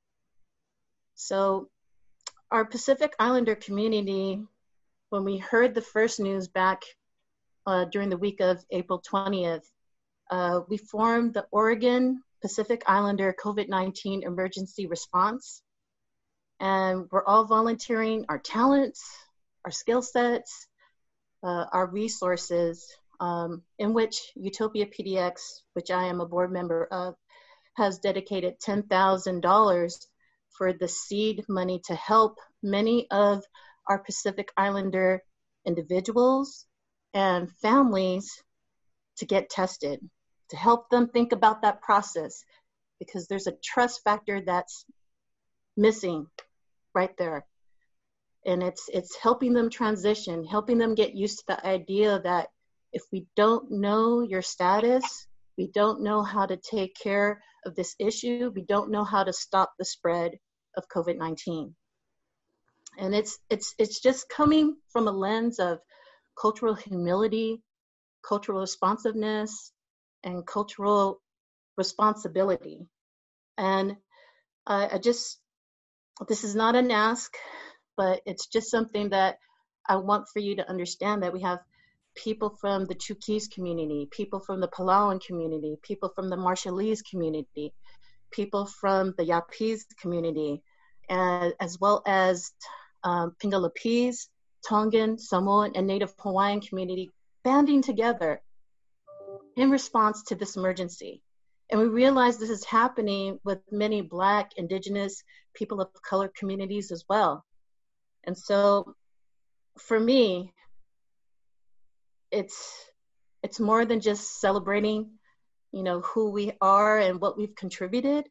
So our Pacific Islander community, when we heard the first news back during the week of April 20th, we formed the Oregon Pacific Islander COVID-19 Emergency Response. And we're all volunteering our talents, our skill sets, our resources, in which Utopia PDX, which I am a board member of, has dedicated $10,000 for the seed money to help many of our Pacific Islander individuals and families to get tested, to help them think about that process, because there's a trust factor that's missing right there. And it's helping them transition, helping them get used to the idea that if we don't know your status, we don't know how to take care of this issue, we don't know how to stop the spread of COVID-19. And it's just coming from a lens of cultural humility cultural responsiveness, and cultural responsibility. And this is not an ask, but it's just something that I want for you to understand, that we have people from the Chuukese community, people from the Palauan community, people from the Marshallese community, people from the Yapese community, as well as Pingalapese, Tongan, Samoan, and Native Hawaiian community banding together in response to this emergency. And we realize this is happening with many Black, Indigenous, people of color communities as well. And so for me, it's more than just celebrating, who we are and what we've contributed.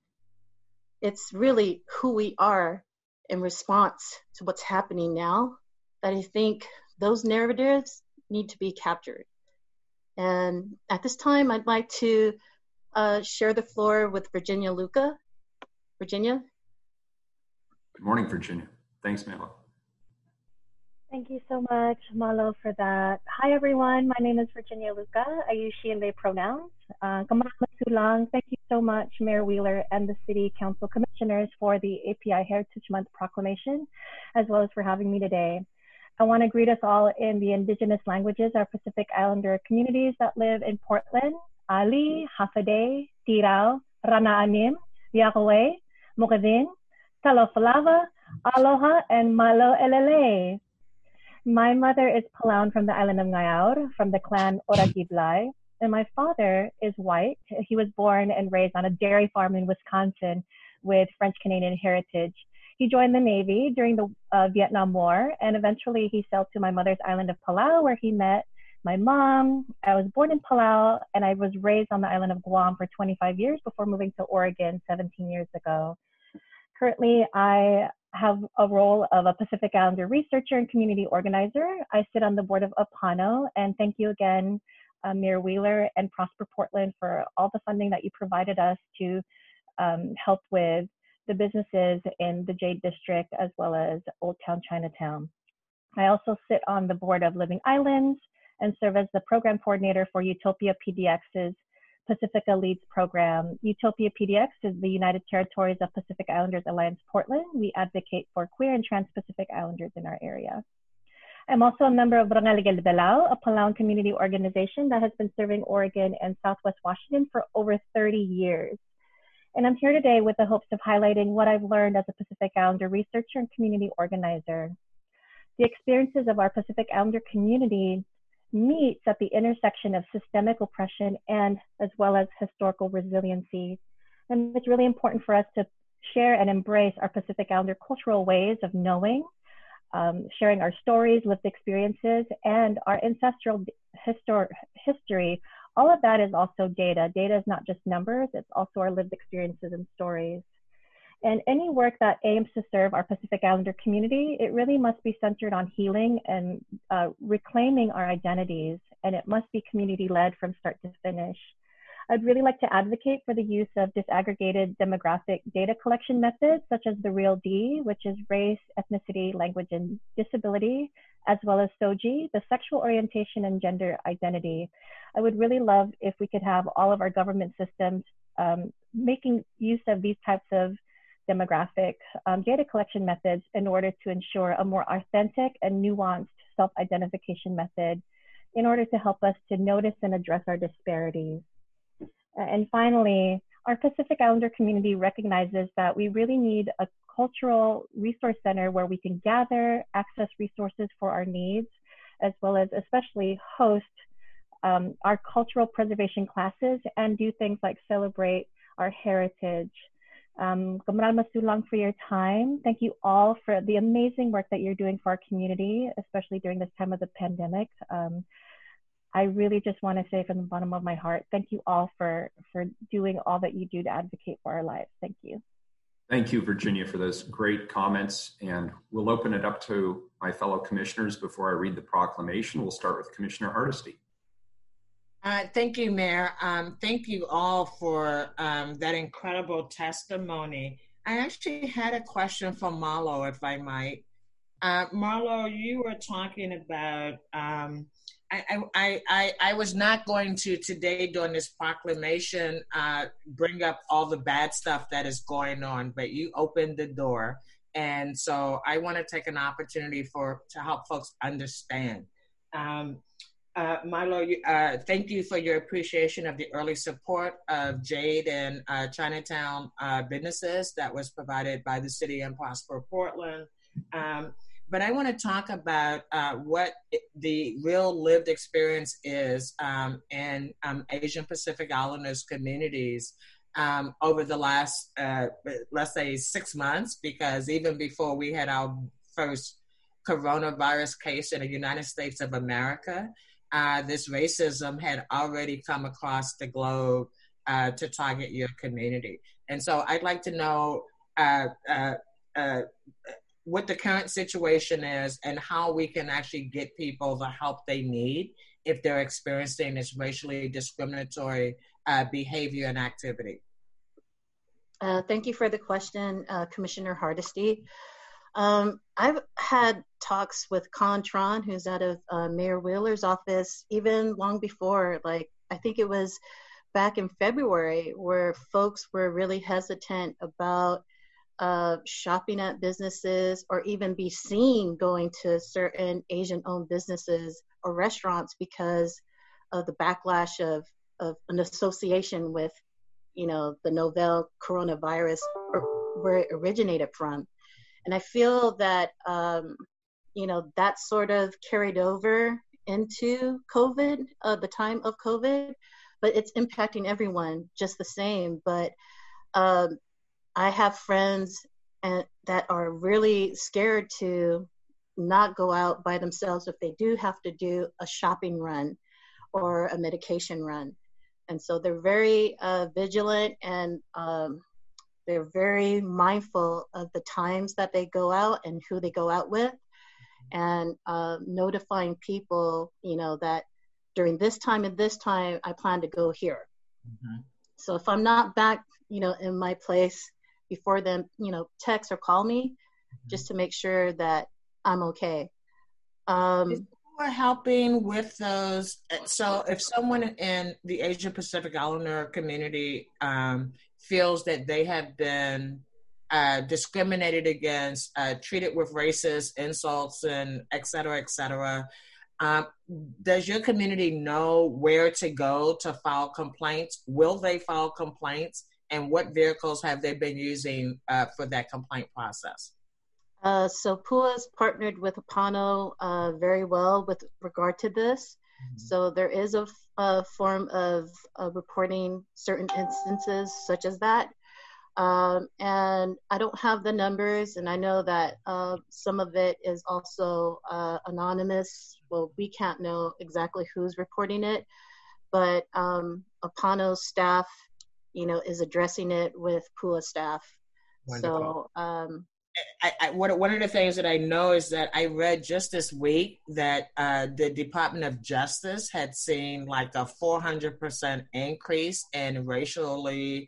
It's really who we are in response to what's happening now, that I think those narratives need to be captured. And at this time, I'd like to share the floor with Virginia Luca. Virginia? Good morning, Virginia. Thanks, Malo. Thank you so much, Malo, for that. Hi, everyone. My name is Virginia Luca. I use she and they pronouns. Thank you so much, Mayor Wheeler and the City Council Commissioners for the API Heritage Month proclamation, as well as for having me today. I want to greet us all in the Indigenous languages, our Pacific Islander communities that live in Portland: Ali, Hafade, Tirau, Ranaanim, Yahweh, Mokadin, Talofalava, Aloha, and Malo Elele. My mother is Palauan from the island of Ngaiaur, from the clan Oragiblai, and my father is white. He was born and raised on a dairy farm in Wisconsin with French-Canadian heritage. He joined the Navy during the Vietnam War, and eventually he sailed to my mother's island of Palau, where he met my mom. I was born in Palau, and I was raised on the island of Guam for 25 years before moving to Oregon 17 years ago. Currently, I have a role of a Pacific Islander researcher and community organizer. I sit on the board of APANO, and thank you again, Mayor Wheeler and Prosper Portland, for all the funding that you provided us to help with the businesses in the Jade District as well as Old Town Chinatown. I also sit on the board of Living Islands and serve as the program coordinator for Utopia PDX's Pacifica Leads program. Utopia PDX is the United Territories of Pacific Islanders Alliance Portland. We advocate for queer and trans-Pacific Islanders in our area. I'm also a member of Brangaligel Belao, a Palauan community organization that has been serving Oregon and Southwest Washington for over 30 years. And I'm here today with the hopes of highlighting what I've learned as a Pacific Islander researcher and community organizer. The experiences of our Pacific Islander community meets at the intersection of systemic oppression and as well as historical resiliency. And it's really important for us to share and embrace our Pacific Islander cultural ways of knowing, sharing our stories, lived experiences, and our ancestral history. All of that is also data. Data is not just numbers, it's also our lived experiences and stories. And any work that aims to serve our Pacific Islander community, it really must be centered on healing and reclaiming our identities, and it must be community-led from start to finish. I'd really like to advocate for the use of disaggregated demographic data collection methods, such as the REAL-D, which is race, ethnicity, language, and disability, as well as SOGI, the sexual orientation and gender identity. I would really love if we could have all of our government systems making use of these types of demographic data collection methods in order to ensure a more authentic and nuanced self-identification method in order to help us to notice and address our disparities. And finally, our Pacific Islander community recognizes that we really need a cultural resource center where we can gather, access resources for our needs, as well as especially host our cultural preservation classes and do things like celebrate our heritage. Kamral Masulang for your time. Thank you all for the amazing work that you're doing for our community, especially during this time of the pandemic. I really just want to say from the bottom of my heart, thank you all for doing all that you do to advocate for our lives. Thank you. Thank you, Virginia, for those great comments. And we'll open it up to my fellow commissioners before I read the proclamation. We'll start with Commissioner Hardesty. Thank you, Mayor. Thank you all for that incredible testimony. I actually had a question for Marlo, if I might. Marlo, you were talking about I was not going to today during this proclamation bring up all the bad stuff that is going on, but you opened the door. And so I want to take an opportunity to help folks understand. Milo, thank you for your appreciation of the early support of Jade and Chinatown businesses that was provided by the city and Prosper Portland. But I want to talk about what the real lived experience is in Asian Pacific Islanders communities over the last, let's say, 6 months, because even before we had our first coronavirus case in the United States of America, this racism had already come across the globe to target your community. And so I'd like to know what the current situation is and how we can actually get people the help they need if they're experiencing this racially discriminatory behavior and activity. Thank you for the question, Commissioner Hardesty. I've had talks with Con Tron, who's out of Mayor Wheeler's office, even long before, like, I think it was back in February, where folks were really hesitant about shopping at businesses or even be seen going to certain Asian-owned businesses or restaurants because of the backlash of an association with, you know, the novel coronavirus, or where it originated from. And I feel that, you know, that sort of carried over into COVID, the time of COVID, but it's impacting everyone just the same. But I have friends that are really scared to not go out by themselves if they do have to do a shopping run or a medication run. And so they're very vigilant, and they're very mindful of the times that they go out and who they go out with, and notifying people, you know, that during this time and this time, I plan to go here. Mm-hmm. So if I'm not back, you know, in my place before then, you know, text or call me just to make sure that I'm okay. We're helping with those. So if someone in the Asian Pacific Islander community feels that they have been discriminated against, treated with racist insults, and et cetera, does your community know where to go to file complaints? Will they file complaints? And what vehicles have they been using for that complaint process? So PUA's partnered with Apano very well with regard to this. Mm-hmm. So there is a form of reporting certain instances such as that. And I don't have the numbers, and I know that some of it is also anonymous. Well, we can't know exactly who's reporting it, but Apano's staff, you know, is addressing it with PUA staff. Wonderful. So one of the things that I know is that I read just this week that the Department of Justice had seen like a 400% increase in racially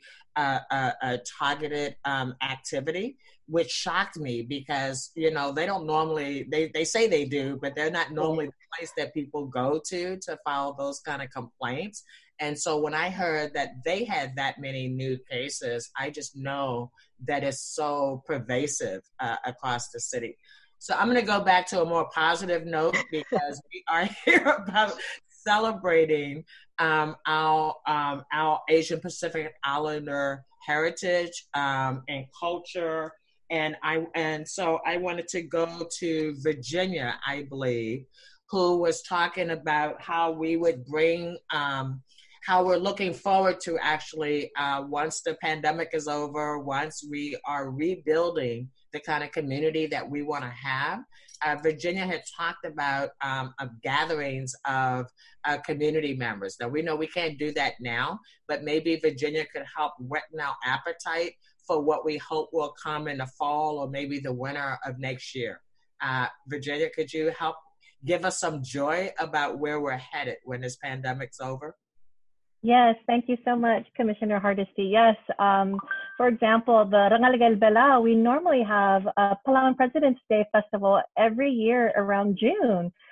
targeted activity, which shocked me because, you know, they don't normally, they say they do, but they're not normally the place that people go to file those kind of complaints. And so when I heard that they had that many new cases, I just know that it's so pervasive across the city. So I'm going to go back to a more positive note because we are here about celebrating our Asian Pacific Islander heritage and culture. And so I wanted to go to Virginia, I believe, who was talking about how we would bring how we're looking forward to actually, once the pandemic is over, once we are rebuilding the kind of community that we want to have. Virginia had talked about gatherings of community members. Now, we know we can't do that now, but maybe Virginia could help whetten our appetite for what we hope will come in the fall or maybe the winter of next year. Virginia, could you help give us some joy about where we're headed when this pandemic's over? Yes, thank you so much, Commissioner Hardesty. Yes, for example, the Rangal Bela, we normally have a Palawan President's Day Festival every year around June.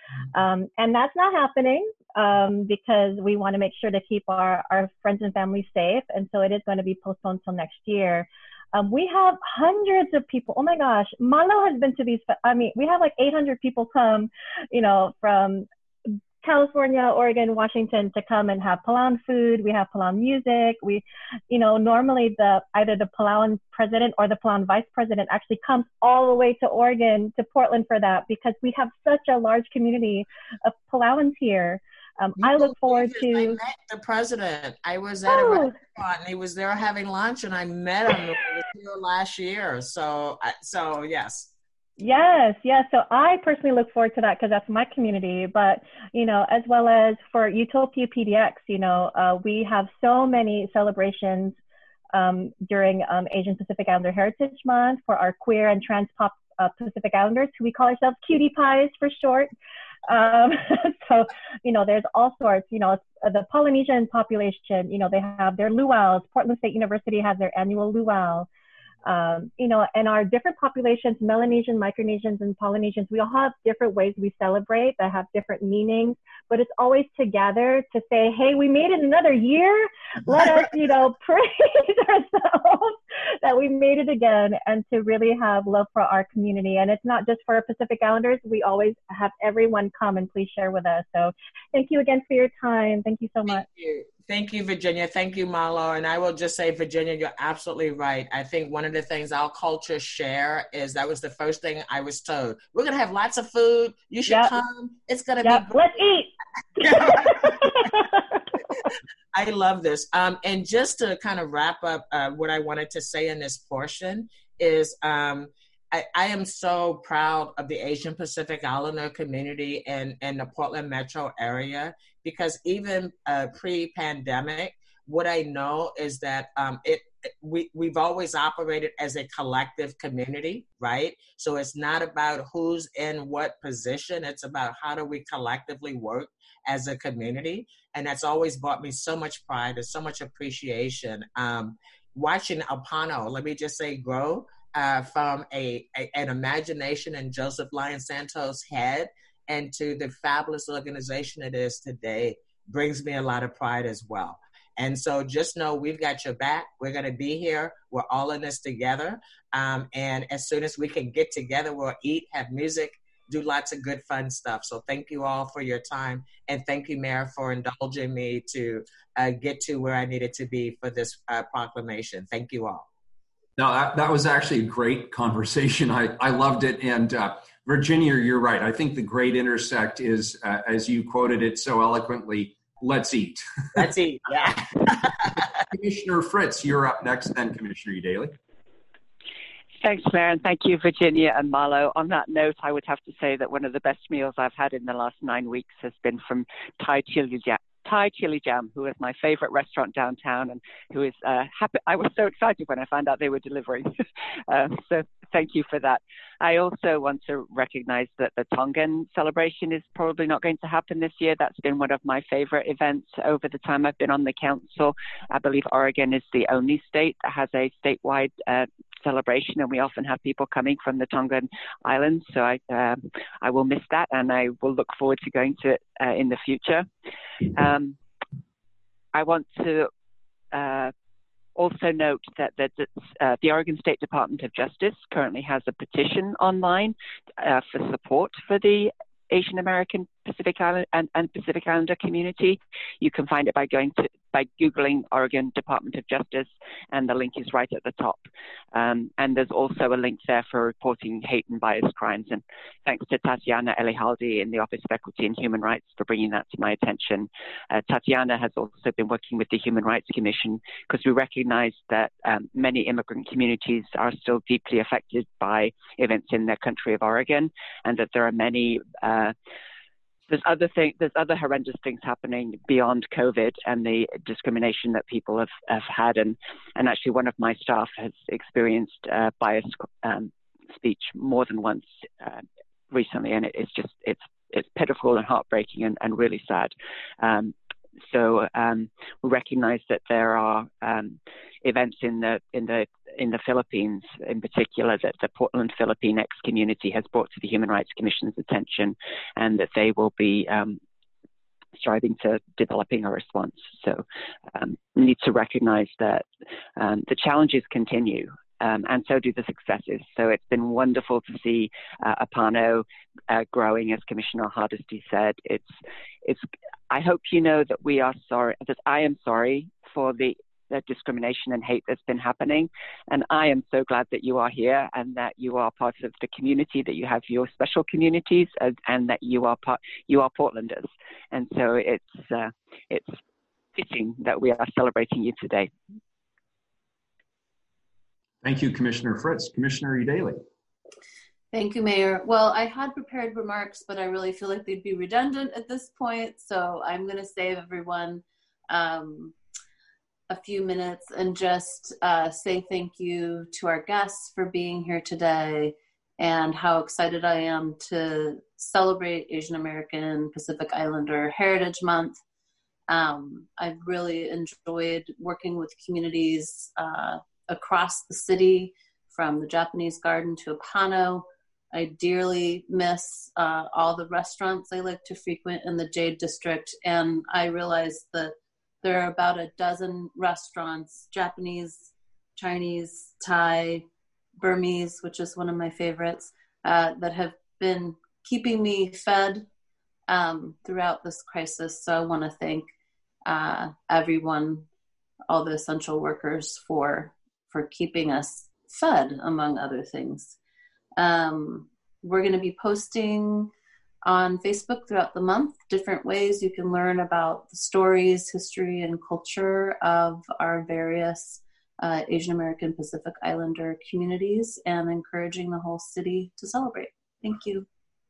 And that's not happening because we want to make sure to keep our friends and family safe. And so it is going to be postponed till next year. We have hundreds of people. Oh my gosh, Malo has been to these. I mean, we have like 800 people come, from California, Oregon, Washington to come and have Palauan food. We have Palauan music. We, normally either the Palauan president or the Palauan vice president actually comes all the way to Oregon, to Portland for that, because we have such a large community of Palauans here. I look forward to. I met the president. I was at a restaurant and he was there having lunch, and I met him last year. So yes. Yes. So I personally look forward to that because that's my community. But, as well as for Utopia PDX, we have so many celebrations during Asian Pacific Islander Heritage Month for our queer and trans pop Pacific Islanders, who we call ourselves cutie pies for short. So, there's all sorts, the Polynesian population, they have their luau's. Portland State University has their annual luau. And our different populations, Melanesian, Micronesians, and Polynesians, we all have different ways we celebrate that have different meanings, but it's always together to say, hey, we made it another year. Let us, praise ourselves that we made it again, and to really have love for our community. And it's not just for Pacific Islanders. We always have everyone come and please share with us. So thank you again for your time. Thank you so much. Thank you, Virginia. Thank you, Malo. And I will just say, Virginia, you're absolutely right. I think one of the things our culture share is that was the first thing I was told. We're going to have lots of food. You should come. It's going to be great. Let's eat. I love this. And just to kind of wrap up what I wanted to say in this portion is I am so proud of the Asian Pacific Islander community and the Portland metro area, because even pre-pandemic, what I know is that we've always operated as a collective community, right? So it's not about who's in what position. It's about how do we collectively work as a community. And that's always brought me so much pride and so much appreciation. Watching Alpano, let me just say, grow from an imagination in Joseph Lyon Santos' head and to the fabulous organization it is today brings me a lot of pride as well. And so just know we've got your back. We're going to be here. We're all in this together. And as soon as we can get together, we'll eat, have music, do lots of good, fun stuff. So thank you all for your time. And thank you, Mayor, for indulging me to get to where I needed to be for this proclamation. Thank you all. No, that was actually a great conversation. I loved it. And Virginia, you're right. I think the great intersect is, as you quoted it so eloquently, let's eat. Let's eat, yeah. Commissioner Fritz, you're up next then, Commissioner Udaley. Thanks, Mayor, and thank you, Virginia and Malo. On that note, I would have to say that one of the best meals I've had in the last 9 weeks has been from Thai Chili Jam, who is my favorite restaurant downtown, and who is happy. I was so excited when I found out they were delivering. So thank you for that. I also want to recognize that the Tongan celebration is probably not going to happen this year. That's been one of my favorite events over the time I've been on the council. I believe Oregon is the only state that has a statewide celebration, and we often have people coming from the Tongan Islands. So I will miss that, and I will look forward to going to it in the future. I want to also note that the Oregon State Department of Justice currently has a petition online for support for the Asian American Pacific Island and Pacific Islander community. You can find it by Googling Oregon Department of Justice, and the link is right at the top. And there's also a link there for reporting hate and bias crimes. And thanks to Tatiana Elihaldi in the Office of Equity and Human Rights for bringing that to my attention. Tatiana has also been working with the Human Rights Commission because we recognize that many immigrant communities are still deeply affected by events in their country of Oregon, and that there are many there's other horrendous things happening beyond COVID and the discrimination that people have had. And actually one of my staff has experienced biased speech more than once recently. And it's pitiful and heartbreaking and really sad. So we recognize that there are events in the Philippines, in particular, that the Portland Filipinx community has brought to the Human Rights Commission's attention, and that they will be striving to developing a response. So we need to recognize that the challenges continue. And so do the successes. So it's been wonderful to see Apano growing, as Commissioner Hardesty said. I hope you know that we are sorry, that I am sorry for the discrimination and hate that's been happening. And I am so glad that you are here and that you are part of the community, that you have your special communities, and that you are Portlanders. And so it's fitting that we are celebrating you today. Thank you, Commissioner Fritz. Commissioner Udaley. Thank you, Mayor. Well, I had prepared remarks, but I really feel like they'd be redundant at this point. So I'm going to save everyone a few minutes and just say thank you to our guests for being here today, and how excited I am to celebrate Asian American Pacific Islander Heritage Month. I've really enjoyed working with communities across the city, from the Japanese Garden to Apano. I dearly miss all the restaurants I like to frequent in the Jade District, and I realized that there are about a dozen restaurants, Japanese, Chinese, Thai, Burmese, which is one of my favorites, that have been keeping me fed throughout this crisis. So I want to thank everyone, all the essential workers, for keeping us fed, among other things. We're going to be posting on Facebook throughout the month different ways you can learn about the stories, history, and culture of our various Asian American Pacific Islander communities, and encouraging the whole city to celebrate. Thank you.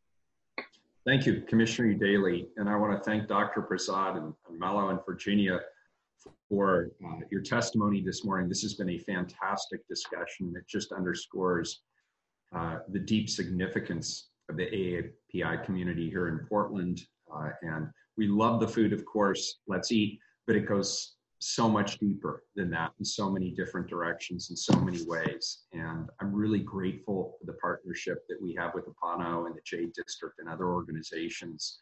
Thank you, Commissioner Udaley. And I want to thank Dr. Prasad and Malo and Virginia for your testimony this morning. This has been a fantastic discussion that just underscores the deep significance of the AAPI community here in Portland. And we love the food, of course, let's eat, but it goes so much deeper than that in so many different directions, in so many ways. And I'm really grateful for the partnership that we have with Apano and the Jade District and other organizations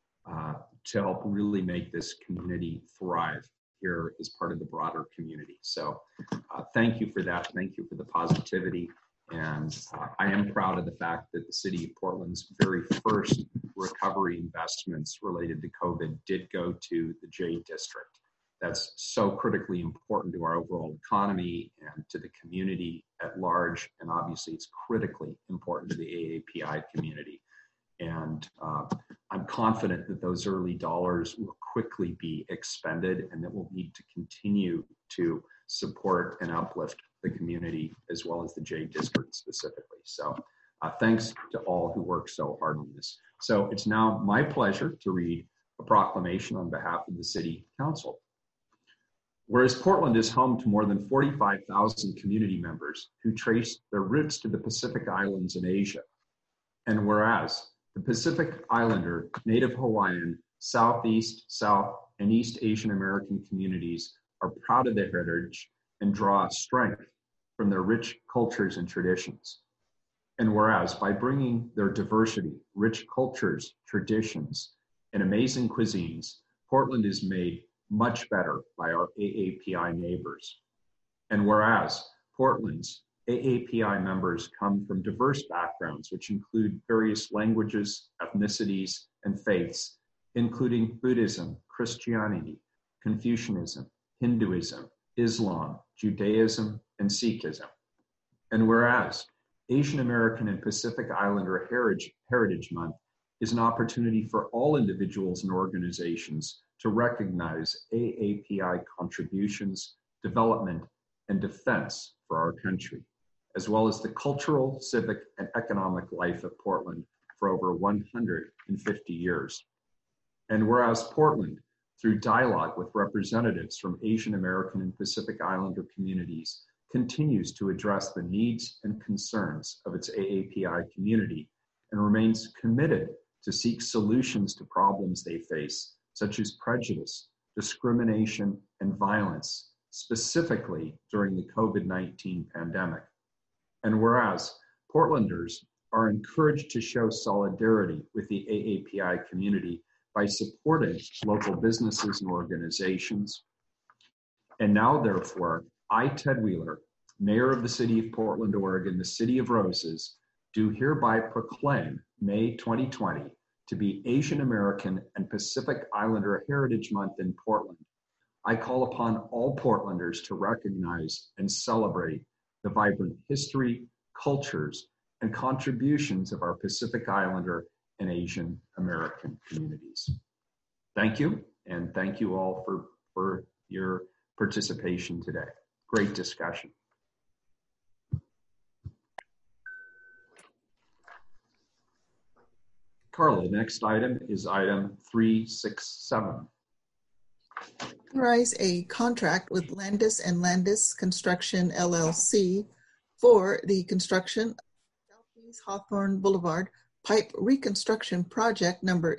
to help really make this community thrive here as part of the broader community. So thank you for that. Thank you for the positivity. And I am proud of the fact that the city of Portland's very first recovery investments related to COVID did go to the Jade District. That's so critically important to our overall economy and to the community at large. And obviously it's critically important to the AAPI community. And I'm confident that those early dollars will quickly be expended, and that we'll need to continue to support and uplift the community as well as the Jade District specifically. So thanks to all who worked so hard on this. So it's now my pleasure to read a proclamation on behalf of the City Council. Whereas Portland is home to more than 45,000 community members who trace their roots to the Pacific Islands in Asia, and whereas the Pacific Islander, Native Hawaiian, Southeast, South, and East Asian American communities are proud of their heritage and draw strength from their rich cultures and traditions. And whereas by bringing their diversity, rich cultures, traditions, and amazing cuisines, Portland is made much better by our AAPI neighbors. And whereas Portland's AAPI members come from diverse backgrounds, which include various languages, ethnicities, and faiths, including Buddhism, Christianity, Confucianism, Hinduism, Islam, Judaism, and Sikhism. And whereas Asian American and Pacific Islander Heritage Month is an opportunity for all individuals and organizations to recognize AAPI contributions, development, and defense for our country, as well as the cultural, civic, and economic life of Portland for over 150 years. And whereas Portland, through dialogue with representatives from Asian American and Pacific Islander communities, continues to address the needs and concerns of its AAPI community and remains committed to seek solutions to problems they face, such as prejudice, discrimination, and violence, specifically during the COVID-19 pandemic. And whereas Portlanders are encouraged to show solidarity with the AAPI community by supporting local businesses and organizations. And now, therefore, I, Ted Wheeler, Mayor of the City of Portland, Oregon, the City of Roses, do hereby proclaim May 2020 to be Asian American and Pacific Islander Heritage Month in Portland. I call upon all Portlanders to recognize and celebrate the vibrant history, cultures, and contributions of our Pacific Islander and Asian American communities. Thank you, and thank you all for your participation today. Great discussion. Carla, the next item is item 367. Authorize a contract with Landis & Landis Construction, LLC for the construction of Southeast Hawthorne Boulevard Pipe Reconstruction Project number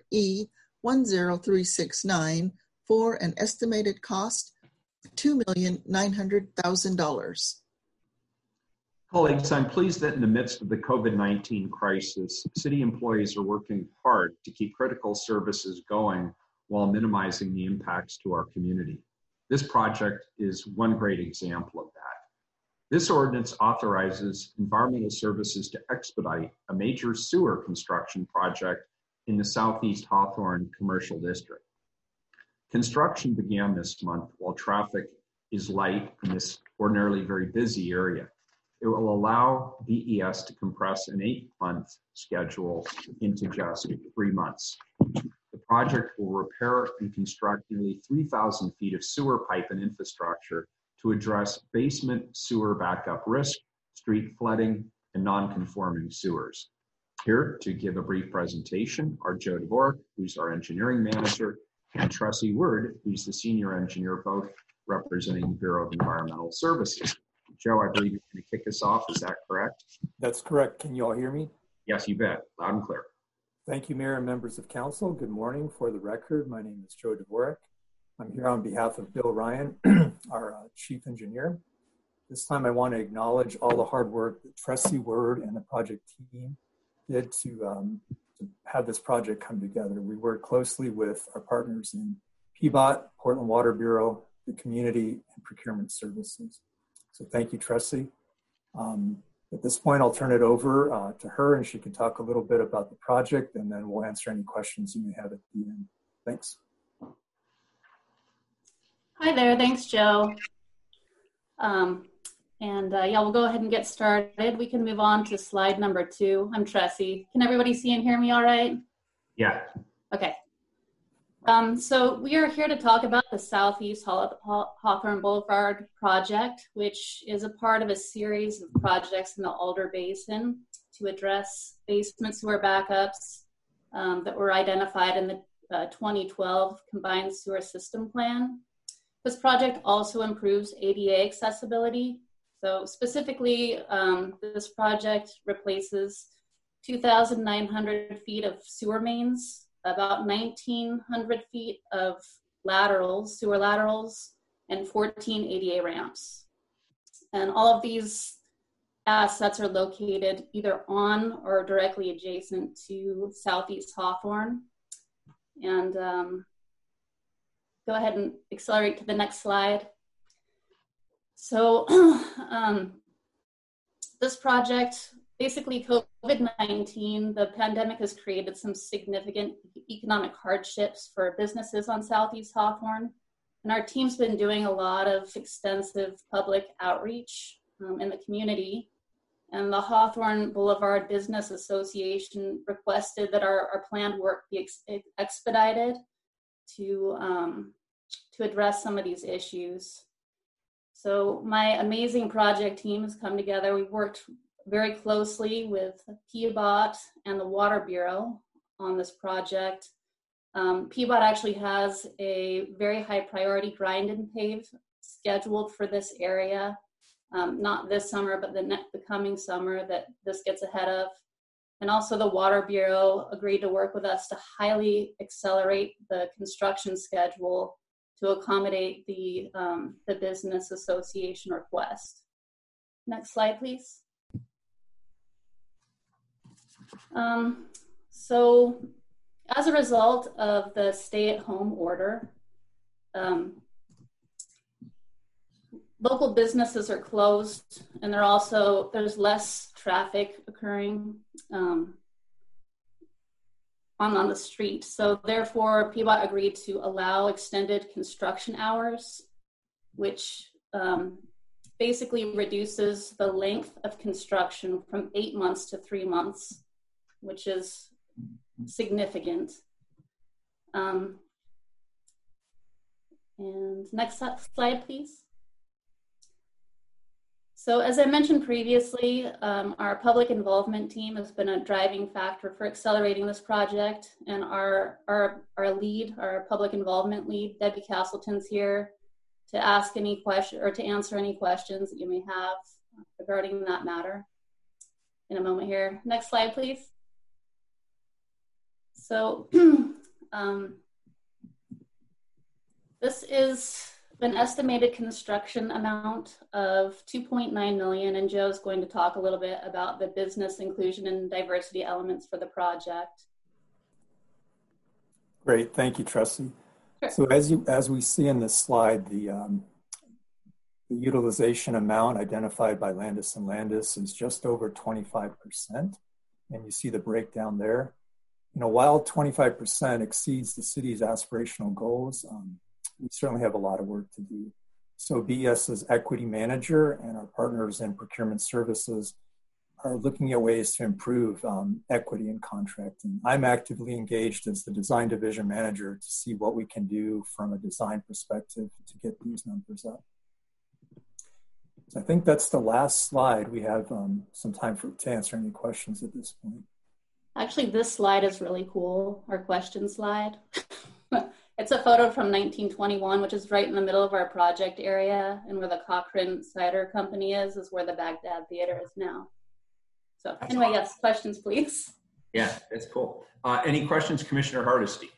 E10369 for an estimated cost of $2,900,000. Colleagues, I'm pleased that in the midst of the COVID-19 crisis, city employees are working hard to keep critical services going while minimizing the impacts to our community. This project is one great example of that. This ordinance authorizes environmental services to expedite a major sewer construction project in the Southeast Hawthorne Commercial District. Construction began this month while traffic is light in this ordinarily very busy area. It will allow BES to compress an 8-month schedule into just 3 months. The project will repair and construct nearly 3,000 feet of sewer pipe and infrastructure to address basement sewer backup risk, street flooding, and non-conforming sewers. Here to give a brief presentation are Joe Dvorak, who's our engineering manager, and Tressie Word, who's the senior engineer, both representing the Bureau of Environmental Services. Joe, I believe you're going to kick us off. Is that correct? That's correct. Can you all hear me? Yes, you bet. Loud and clear. Thank you, Mayor and members of council. Good morning. For the record, my name is Joe Dvorak. I'm here on behalf of Bill Ryan, our chief engineer. This time I want to acknowledge all the hard work that Tressie Word and the project team did to have this project come together. We worked closely with our partners in PBOT, Portland Water Bureau, the community, and procurement services. So thank you, Tressie. At this point, I'll turn it over to her and she can talk a little bit about the project and then we'll answer any questions you may have at the end. Thanks. Hi there, thanks, Joe. Yeah, we'll go ahead and get started. We can move on to slide number 2. I'm Tressie. Can everybody see and hear me all right? Yeah. Okay. So we are here to talk about the Southeast Hawthorne Boulevard project, which is a part of a series of projects in the Alder Basin to address basement sewer backups that were identified in the 2012 Combined Sewer System Plan. This project also improves ADA accessibility. So specifically, this project replaces 2,900 feet of sewer mains, about 1,900 feet of laterals, sewer laterals, and 14 ADA ramps. And all of these assets are located either on or directly adjacent to Southeast Hawthorne. And go ahead and accelerate to the next slide. So this project, basically COVID-19, the pandemic has created some significant economic hardships for businesses on Southeast Hawthorne. And our team's been doing a lot of extensive public outreach in the community. And the Hawthorne Boulevard Business Association requested that our planned work be expedited to address some of these issues. So my amazing project team has come together. We've worked very closely with PBOT and the Water Bureau on this project. PBOT actually has a very high priority grind and pave scheduled for this area. Not this summer, but the coming summer that this gets ahead of. And also the Water Bureau agreed to work with us to highly accelerate the construction schedule to accommodate the business association request. Next slide, please. So as a result of the stay-at-home order, local businesses are closed, and there's less traffic occurring on the street. So therefore, PBOT agreed to allow extended construction hours, which basically reduces the length of construction from 8 months to 3 months, which is significant. And next slide, please. So as I mentioned previously, our public involvement team has been a driving factor for accelerating this project, and our lead, our public involvement lead, Debbie Castleton's here to ask any question or to answer any questions that you may have regarding that matter in a moment here. Next slide, please. So this is an estimated construction amount of $2.9 million, and Joe's going to talk a little bit about the business inclusion and diversity elements for the project. Great, thank you, Trustee. Sure. So as we see in this slide, the utilization amount identified by Landis & Landis is just over 25%, and you see the breakdown there. You know, while 25% exceeds the city's aspirational goals, we certainly have a lot of work to do. So BES's equity manager and our partners in procurement services are looking at ways to improve equity in contracting. I'm actively engaged as the design division manager to see what we can do from a design perspective to get these numbers up. So I think that's the last slide. We have some time to answer any questions at this point. Actually, this slide is really cool, our question slide. It's a photo from 1921, which is right in the middle of our project area, and where the Cochrane Cider Company is where the Baghdad Theater is now. So anyway, yes, questions, please. Yeah, that's cool. Any questions, Commissioner Hardesty?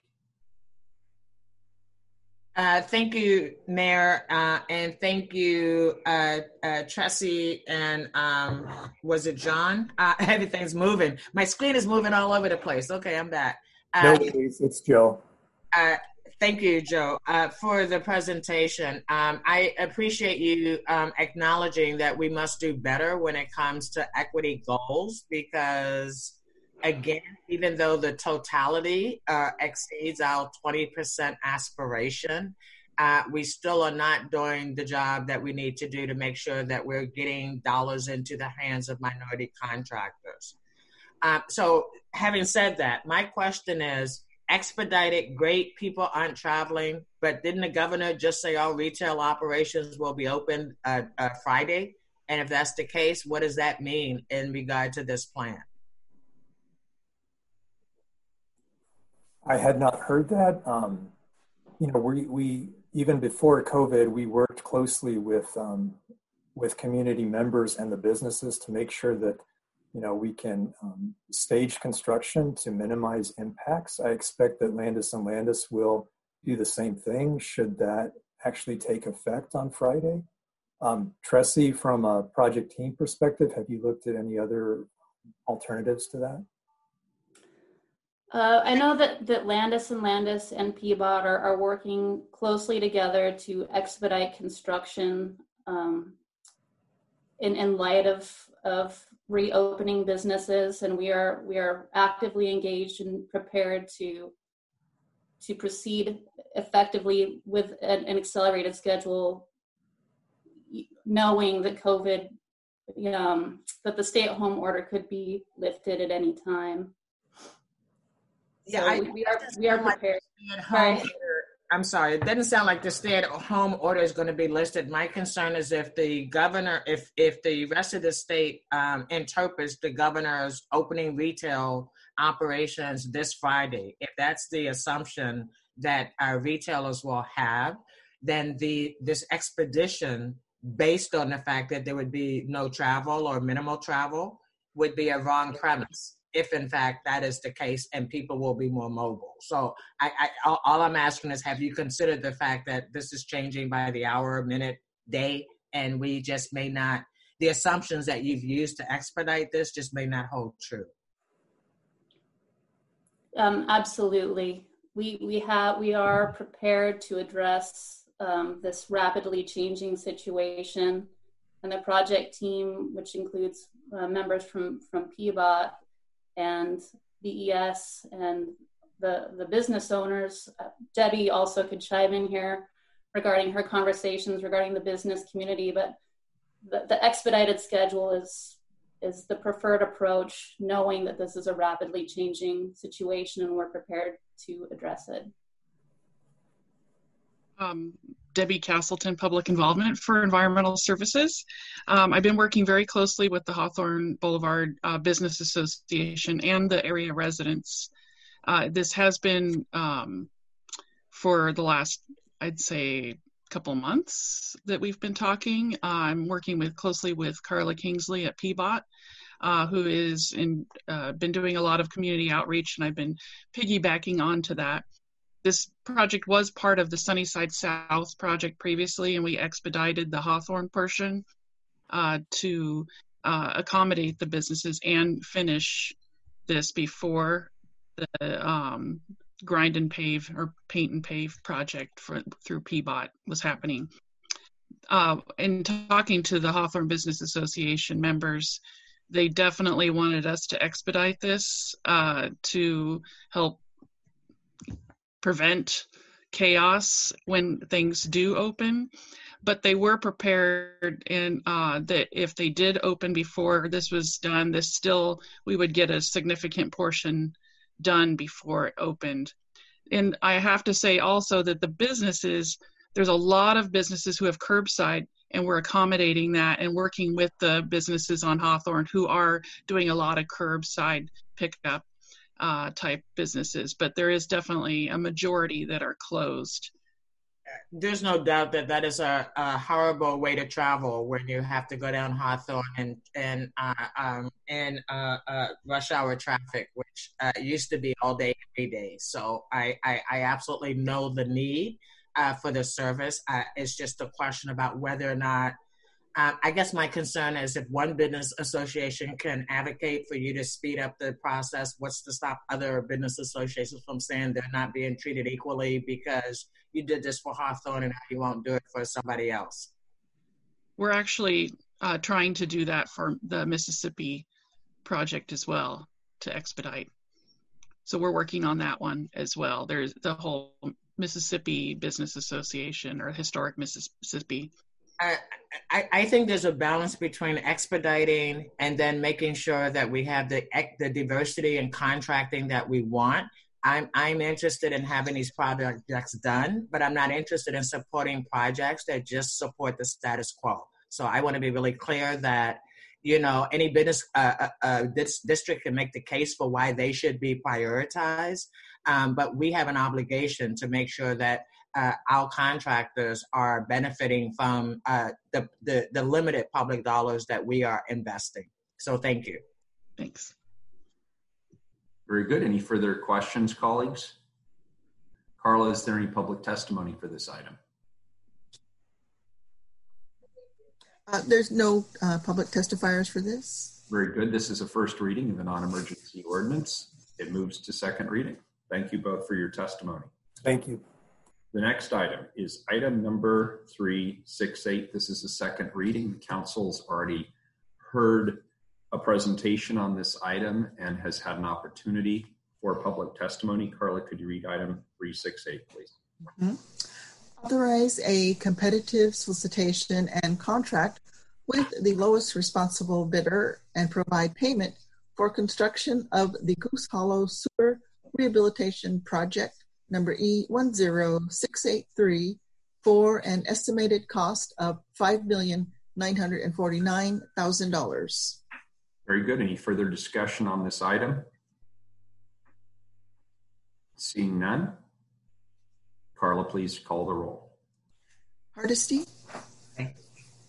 Thank you, Mayor, and thank you, Tressie, and was it John? Everything's moving. My screen is moving all over the place. Okay, I'm back. No worries, it's Joe. Thank you, Joe, for the presentation. I appreciate you acknowledging that we must do better when it comes to equity goals, because, again, even though the totality exceeds our 20% aspiration, we still are not doing the job that we need to do to make sure that we're getting dollars into the hands of minority contractors. So having said that, my question is, expedited, great, people aren't traveling, but didn't the governor just say all retail operations will be open Friday? And if that's the case, what does that mean in regard to this plan? I had not heard that. You know, we even before COVID, we worked closely with community members and the businesses to make sure that, you know, we can stage construction to minimize impacts. I expect that Landis & Landis will do the same thing should that actually take effect on Friday. Tressie, from a project team perspective, have you looked at any other alternatives to that? I know that Landis & Landis and PBOT are working closely together to expedite construction in light of reopening businesses, and we are actively engaged and prepared to proceed effectively with an accelerated schedule, knowing that COVID, that the stay-at-home order could be lifted at any time. Yeah, so we are prepared. I'm sorry, it doesn't sound like the stay-at-home order is going to be listed. My concern is if the governor, if the rest of the state interprets the governor's opening retail operations this Friday, if that's the assumption that our retailers will have, then this expedition, based on the fact that there would be no travel or minimal travel, would be a wrong premise. if in fact that is the case and people will be more mobile. So all I'm asking is, have you considered the fact that this is changing by the hour, minute, day, and we just may not, the assumptions that you've used to expedite this just may not hold true? Absolutely. We are prepared to address this rapidly changing situation, and the project team, which includes members from PBOT and BES and the business owners. Debbie also could chime in here regarding her conversations regarding the business community, but the expedited schedule is the preferred approach, knowing that this is a rapidly changing situation and we're prepared to address it. Debbie Castleton, Public Involvement for Environmental Services. I've been working very closely with the Hawthorne Boulevard Business Association and the area residents. This has been for the last, I'd say, couple months that we've been talking. I'm working closely with Carla Kingsley at PBOT, who is been doing a lot of community outreach, and I've been piggybacking onto that. This project was part of the Sunnyside South project previously, and we expedited the Hawthorne portion to accommodate the businesses and finish this before the grind and pave or paint and pave project through PBOT was happening. In talking to the Hawthorne Business Association members, they definitely wanted us to expedite this to help prevent chaos when things do open. But they were prepared in that if they did open before this was done, we would get a significant portion done before it opened. And I have to say also that there's a lot of businesses who have curbside, and we're accommodating that and working with the businesses on Hawthorne who are doing a lot of curbside pickup type businesses, but there is definitely a majority that are closed. There's no doubt that is a horrible way to travel when you have to go down Hawthorne and rush hour traffic, which used to be all day, every day. So I absolutely know the need for the service. It's just a question about whether or not, I guess my concern is if one business association can advocate for you to speed up the process, what's to stop other business associations from saying they're not being treated equally because you did this for Hawthorne and you won't do it for somebody else? We're actually trying to do that for the Mississippi project as well, to expedite. So we're working on that one as well. There's the whole Mississippi Business Association, or Historic Mississippi. I think there's a balance between expediting and then making sure that we have the diversity and contracting that we want. I'm interested in having these projects done, but I'm not interested in supporting projects that just support the status quo. So I want to be really clear that, any business this district can make the case for why they should be prioritized, but we have an obligation to make sure that our contractors are benefiting from the limited public dollars that we are investing. So thank you. Thanks. Very good. Any further questions, colleagues? Carla, is there any public testimony for this item? There's no public testifiers for this. Very good. This is a first reading of a non-emergency ordinance. It moves to second reading. Thank you both for your testimony. Thank you. The next item is item number 368. This is a second reading. The council's already heard a presentation on this item and has had an opportunity for public testimony. Carla, could you read item 368, please? Mm-hmm. Authorize a competitive solicitation and contract with the lowest responsible bidder and provide payment for construction of the Goose Hollow Sewer Rehabilitation Project number E10683 for an estimated cost of $5,949,000. Very good. Any further discussion on this item? Seeing none. Carla, please call the roll. Hardesty? Aye.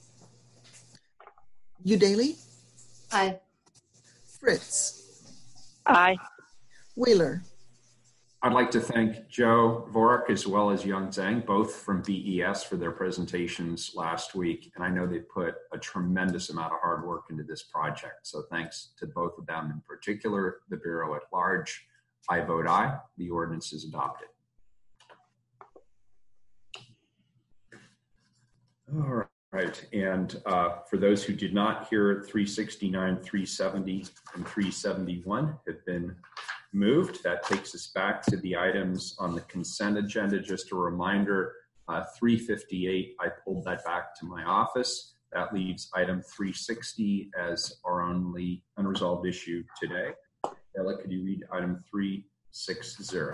Udaley? Aye. Fritz? Aye. Wheeler. I'd like to thank Joe Dvorak as well as Young Zhang, both from BES, for their presentations last week. And I know they put a tremendous amount of hard work into this project. So thanks to both of them, in particular, the Bureau at large. I vote aye. The ordinance is adopted. All right. And for those who did not hear, 369, 370, and 371 have been moved. That takes us back to the items on the consent agenda. Just a reminder, 358, I pulled that back to my office. That leaves item 360 as our only unresolved issue today. Ella, could you read item 360?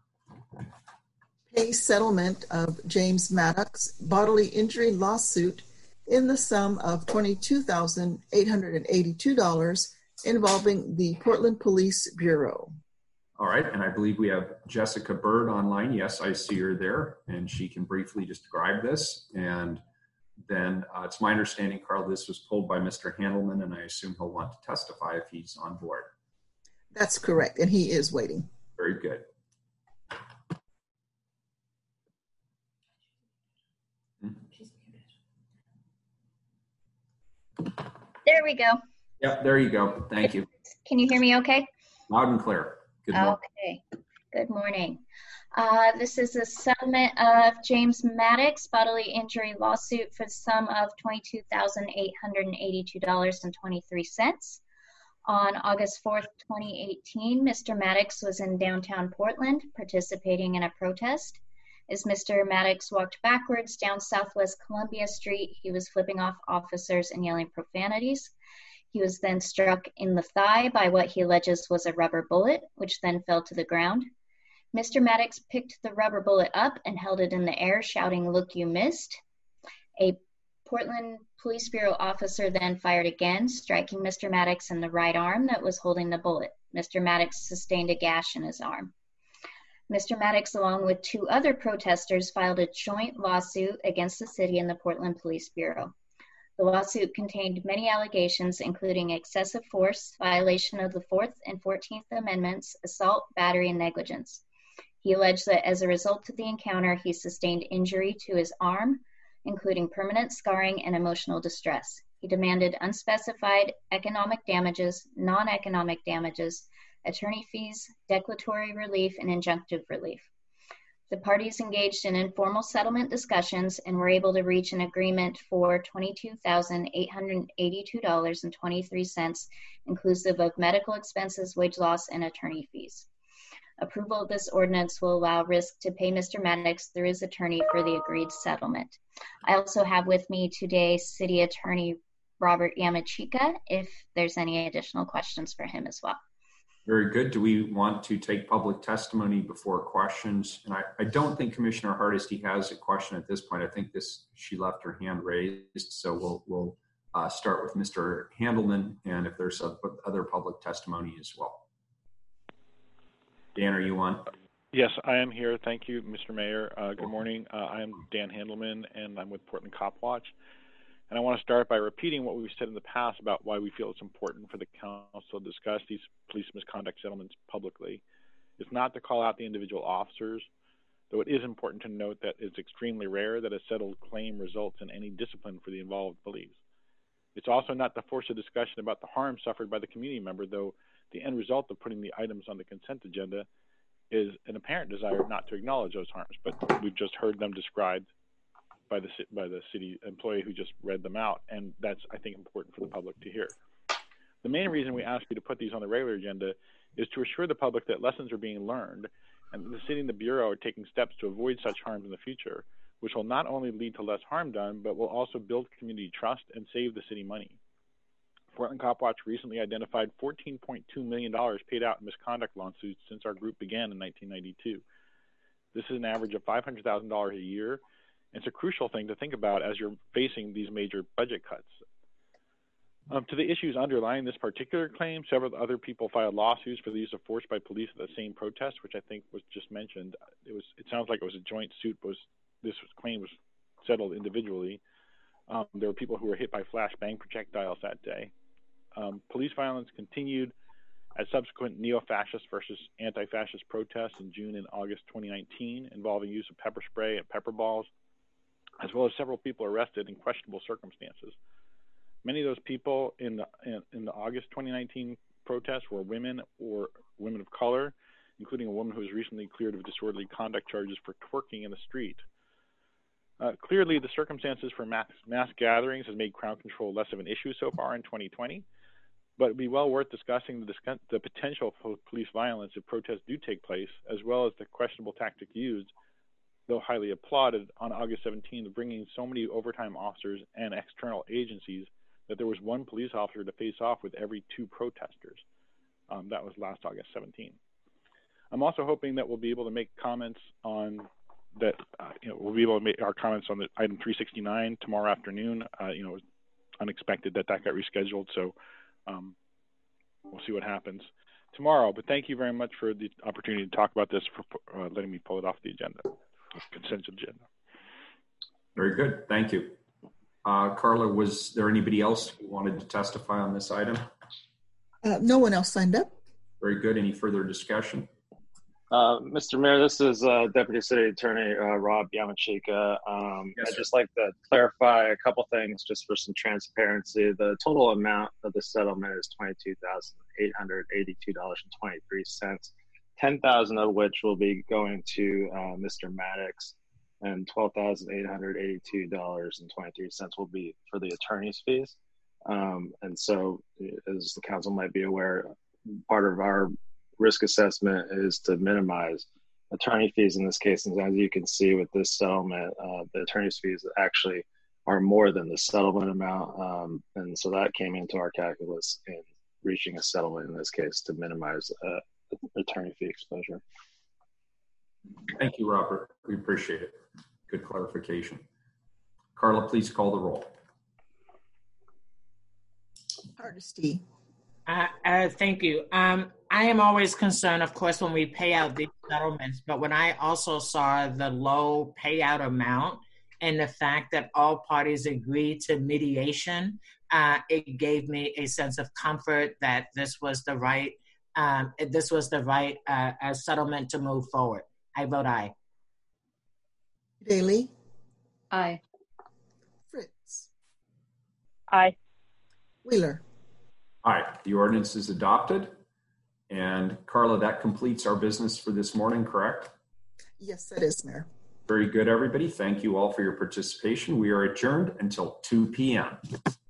Pay settlement of James Maddox bodily injury lawsuit in the sum of $22,882 involving the Portland Police Bureau. All right, and I believe we have Jessica Bird online. Yes, I see her there, and she can briefly describe this. And then it's my understanding, Carl, this was pulled by Mr. Handelman, and I assume he'll want to testify if he's on board. That's correct, and he is waiting. Very good. There we go. Yep, there you go. Thank you. Can you hear me okay? Loud and clear. Good morning. Okay. Good morning. This is a settlement of James Maddox bodily injury lawsuit for the sum of $22,882.23. On August 4th, 2018, Mr. Maddox was in downtown Portland participating in a protest. As Mr. Maddox walked backwards down Southwest Columbia Street, he was flipping off officers and yelling profanities. He was then struck in the thigh by what he alleges was a rubber bullet, which then fell to the ground. Mr. Maddox picked the rubber bullet up and held it in the air, shouting, "Look, you missed." A Portland Police Bureau officer then fired again, striking Mr. Maddox in the right arm that was holding the bullet. Mr. Maddox sustained a gash in his arm. Mr. Maddox, along with two other protesters, filed a joint lawsuit against the city and the Portland Police Bureau. The lawsuit contained many allegations, including excessive force, violation of the 4th and 14th Amendments, assault, battery, and negligence. He alleged that as a result of the encounter, he sustained injury to his arm, including permanent scarring and emotional distress. He demanded unspecified economic damages, non-economic damages, attorney fees, declaratory relief, and injunctive relief. The parties engaged in informal settlement discussions and were able to reach an agreement for $22,882.23, inclusive of medical expenses, wage loss, and attorney fees. Approval of this ordinance will allow RISC to pay Mr. Maddox through his attorney for the agreed settlement. I also have with me today City Attorney Robert Yamachika, if there's any additional questions for him as well. Very good. Do we want to take public testimony before questions? And I don't think Commissioner Hardesty has a question at this point. I think she left her hand raised. So we'll start with Mr. Handelman, and if there's other public testimony as well. Dan, are you on? Yes, I am here. Thank you, Mr. Mayor. Good morning. I am Dan Handelman, and I'm with Portland Cop Watch. And I want to start by repeating what we've said in the past about why we feel it's important for the council to discuss these police misconduct settlements publicly. It's not to call out the individual officers, though it is important to note that it's extremely rare that a settled claim results in any discipline for the involved police. It's also not to force a discussion about the harm suffered by the community member, though the end result of putting the items on the consent agenda is an apparent desire not to acknowledge those harms, but we've just heard them described by the city employee who just read them out, and that's, I think, important for the public to hear. The main reason we ask you to put these on the regular agenda is to assure the public that lessons are being learned and that the city and the Bureau are taking steps to avoid such harms in the future, which will not only lead to less harm done, but will also build community trust and save the city money. Portland Cop Watch recently identified $14.2 million paid out in misconduct lawsuits since our group began in 1992. This is an average of $500,000 a year. It's a crucial thing to think about as you're facing these major budget cuts. To the issues underlying this particular claim, several other people filed lawsuits for the use of force by police at the same protest, which I think was just mentioned. It sounds like it was a joint suit, but this claim was settled individually. There were people who were hit by flashbang projectiles that day. Police violence continued At subsequent neo-fascist versus anti-fascist protests in June and August 2019 involving use of pepper spray and pepper balls, as well as several people arrested in questionable circumstances. Many of those people in the August 2019 protests were women or women of color, including a woman who was recently cleared of disorderly conduct charges for twerking in the street. Clearly, the circumstances for mass gatherings has made crowd control less of an issue so far in 2020, but it would be well worth discussing the potential for police violence if protests do take place, as well as the questionable tactic used, though highly applauded, on August 17th, bringing so many overtime officers and external agencies that there was one police officer to face off with every 2 protesters. That was last August 17th. I'm also hoping that we'll be able to make comments on that. We'll be able to make our comments on the item 369 tomorrow afternoon. It was unexpected that got rescheduled, so we'll see what happens tomorrow. But thank you very much for the opportunity to talk about this, for letting me pull it off the agenda, consent agenda. Very good. Thank you. Carla, was there anybody else who wanted to testify on this item? No one else signed up. Very good. Any further discussion? Mr. Mayor, this is Deputy City Attorney Rob Yamachika. Yes, I'd just like to clarify a couple things just for some transparency. The total amount of the settlement is $22,882.23, $10,000 of which will be going to Mr. Maddox, and $12,882.23 will be for the attorney's fees. And so, as the council might be aware, part of our risk assessment is to minimize attorney fees in this case. And as you can see with this settlement, the attorney's fees actually are more than the settlement amount. And so that came into our calculus in reaching a settlement in this case to minimize attorney fee exposure. Thank you, Robert. We appreciate it. Good clarification. Carla, please call the roll. Hardesty. Thank you. I am always concerned, of course, when we pay out these settlements, but when I also saw the low payout amount and the fact that all parties agreed to mediation, it gave me a sense of comfort that this was the right settlement to move forward. I vote aye. Daly. Aye. Fritz. Aye. Wheeler. Aye. The ordinance is adopted. And Carla, that completes our business for this morning, correct? Yes, that is, Mayor. Very good, everybody. Thank you all for your participation. We are adjourned until 2 p.m.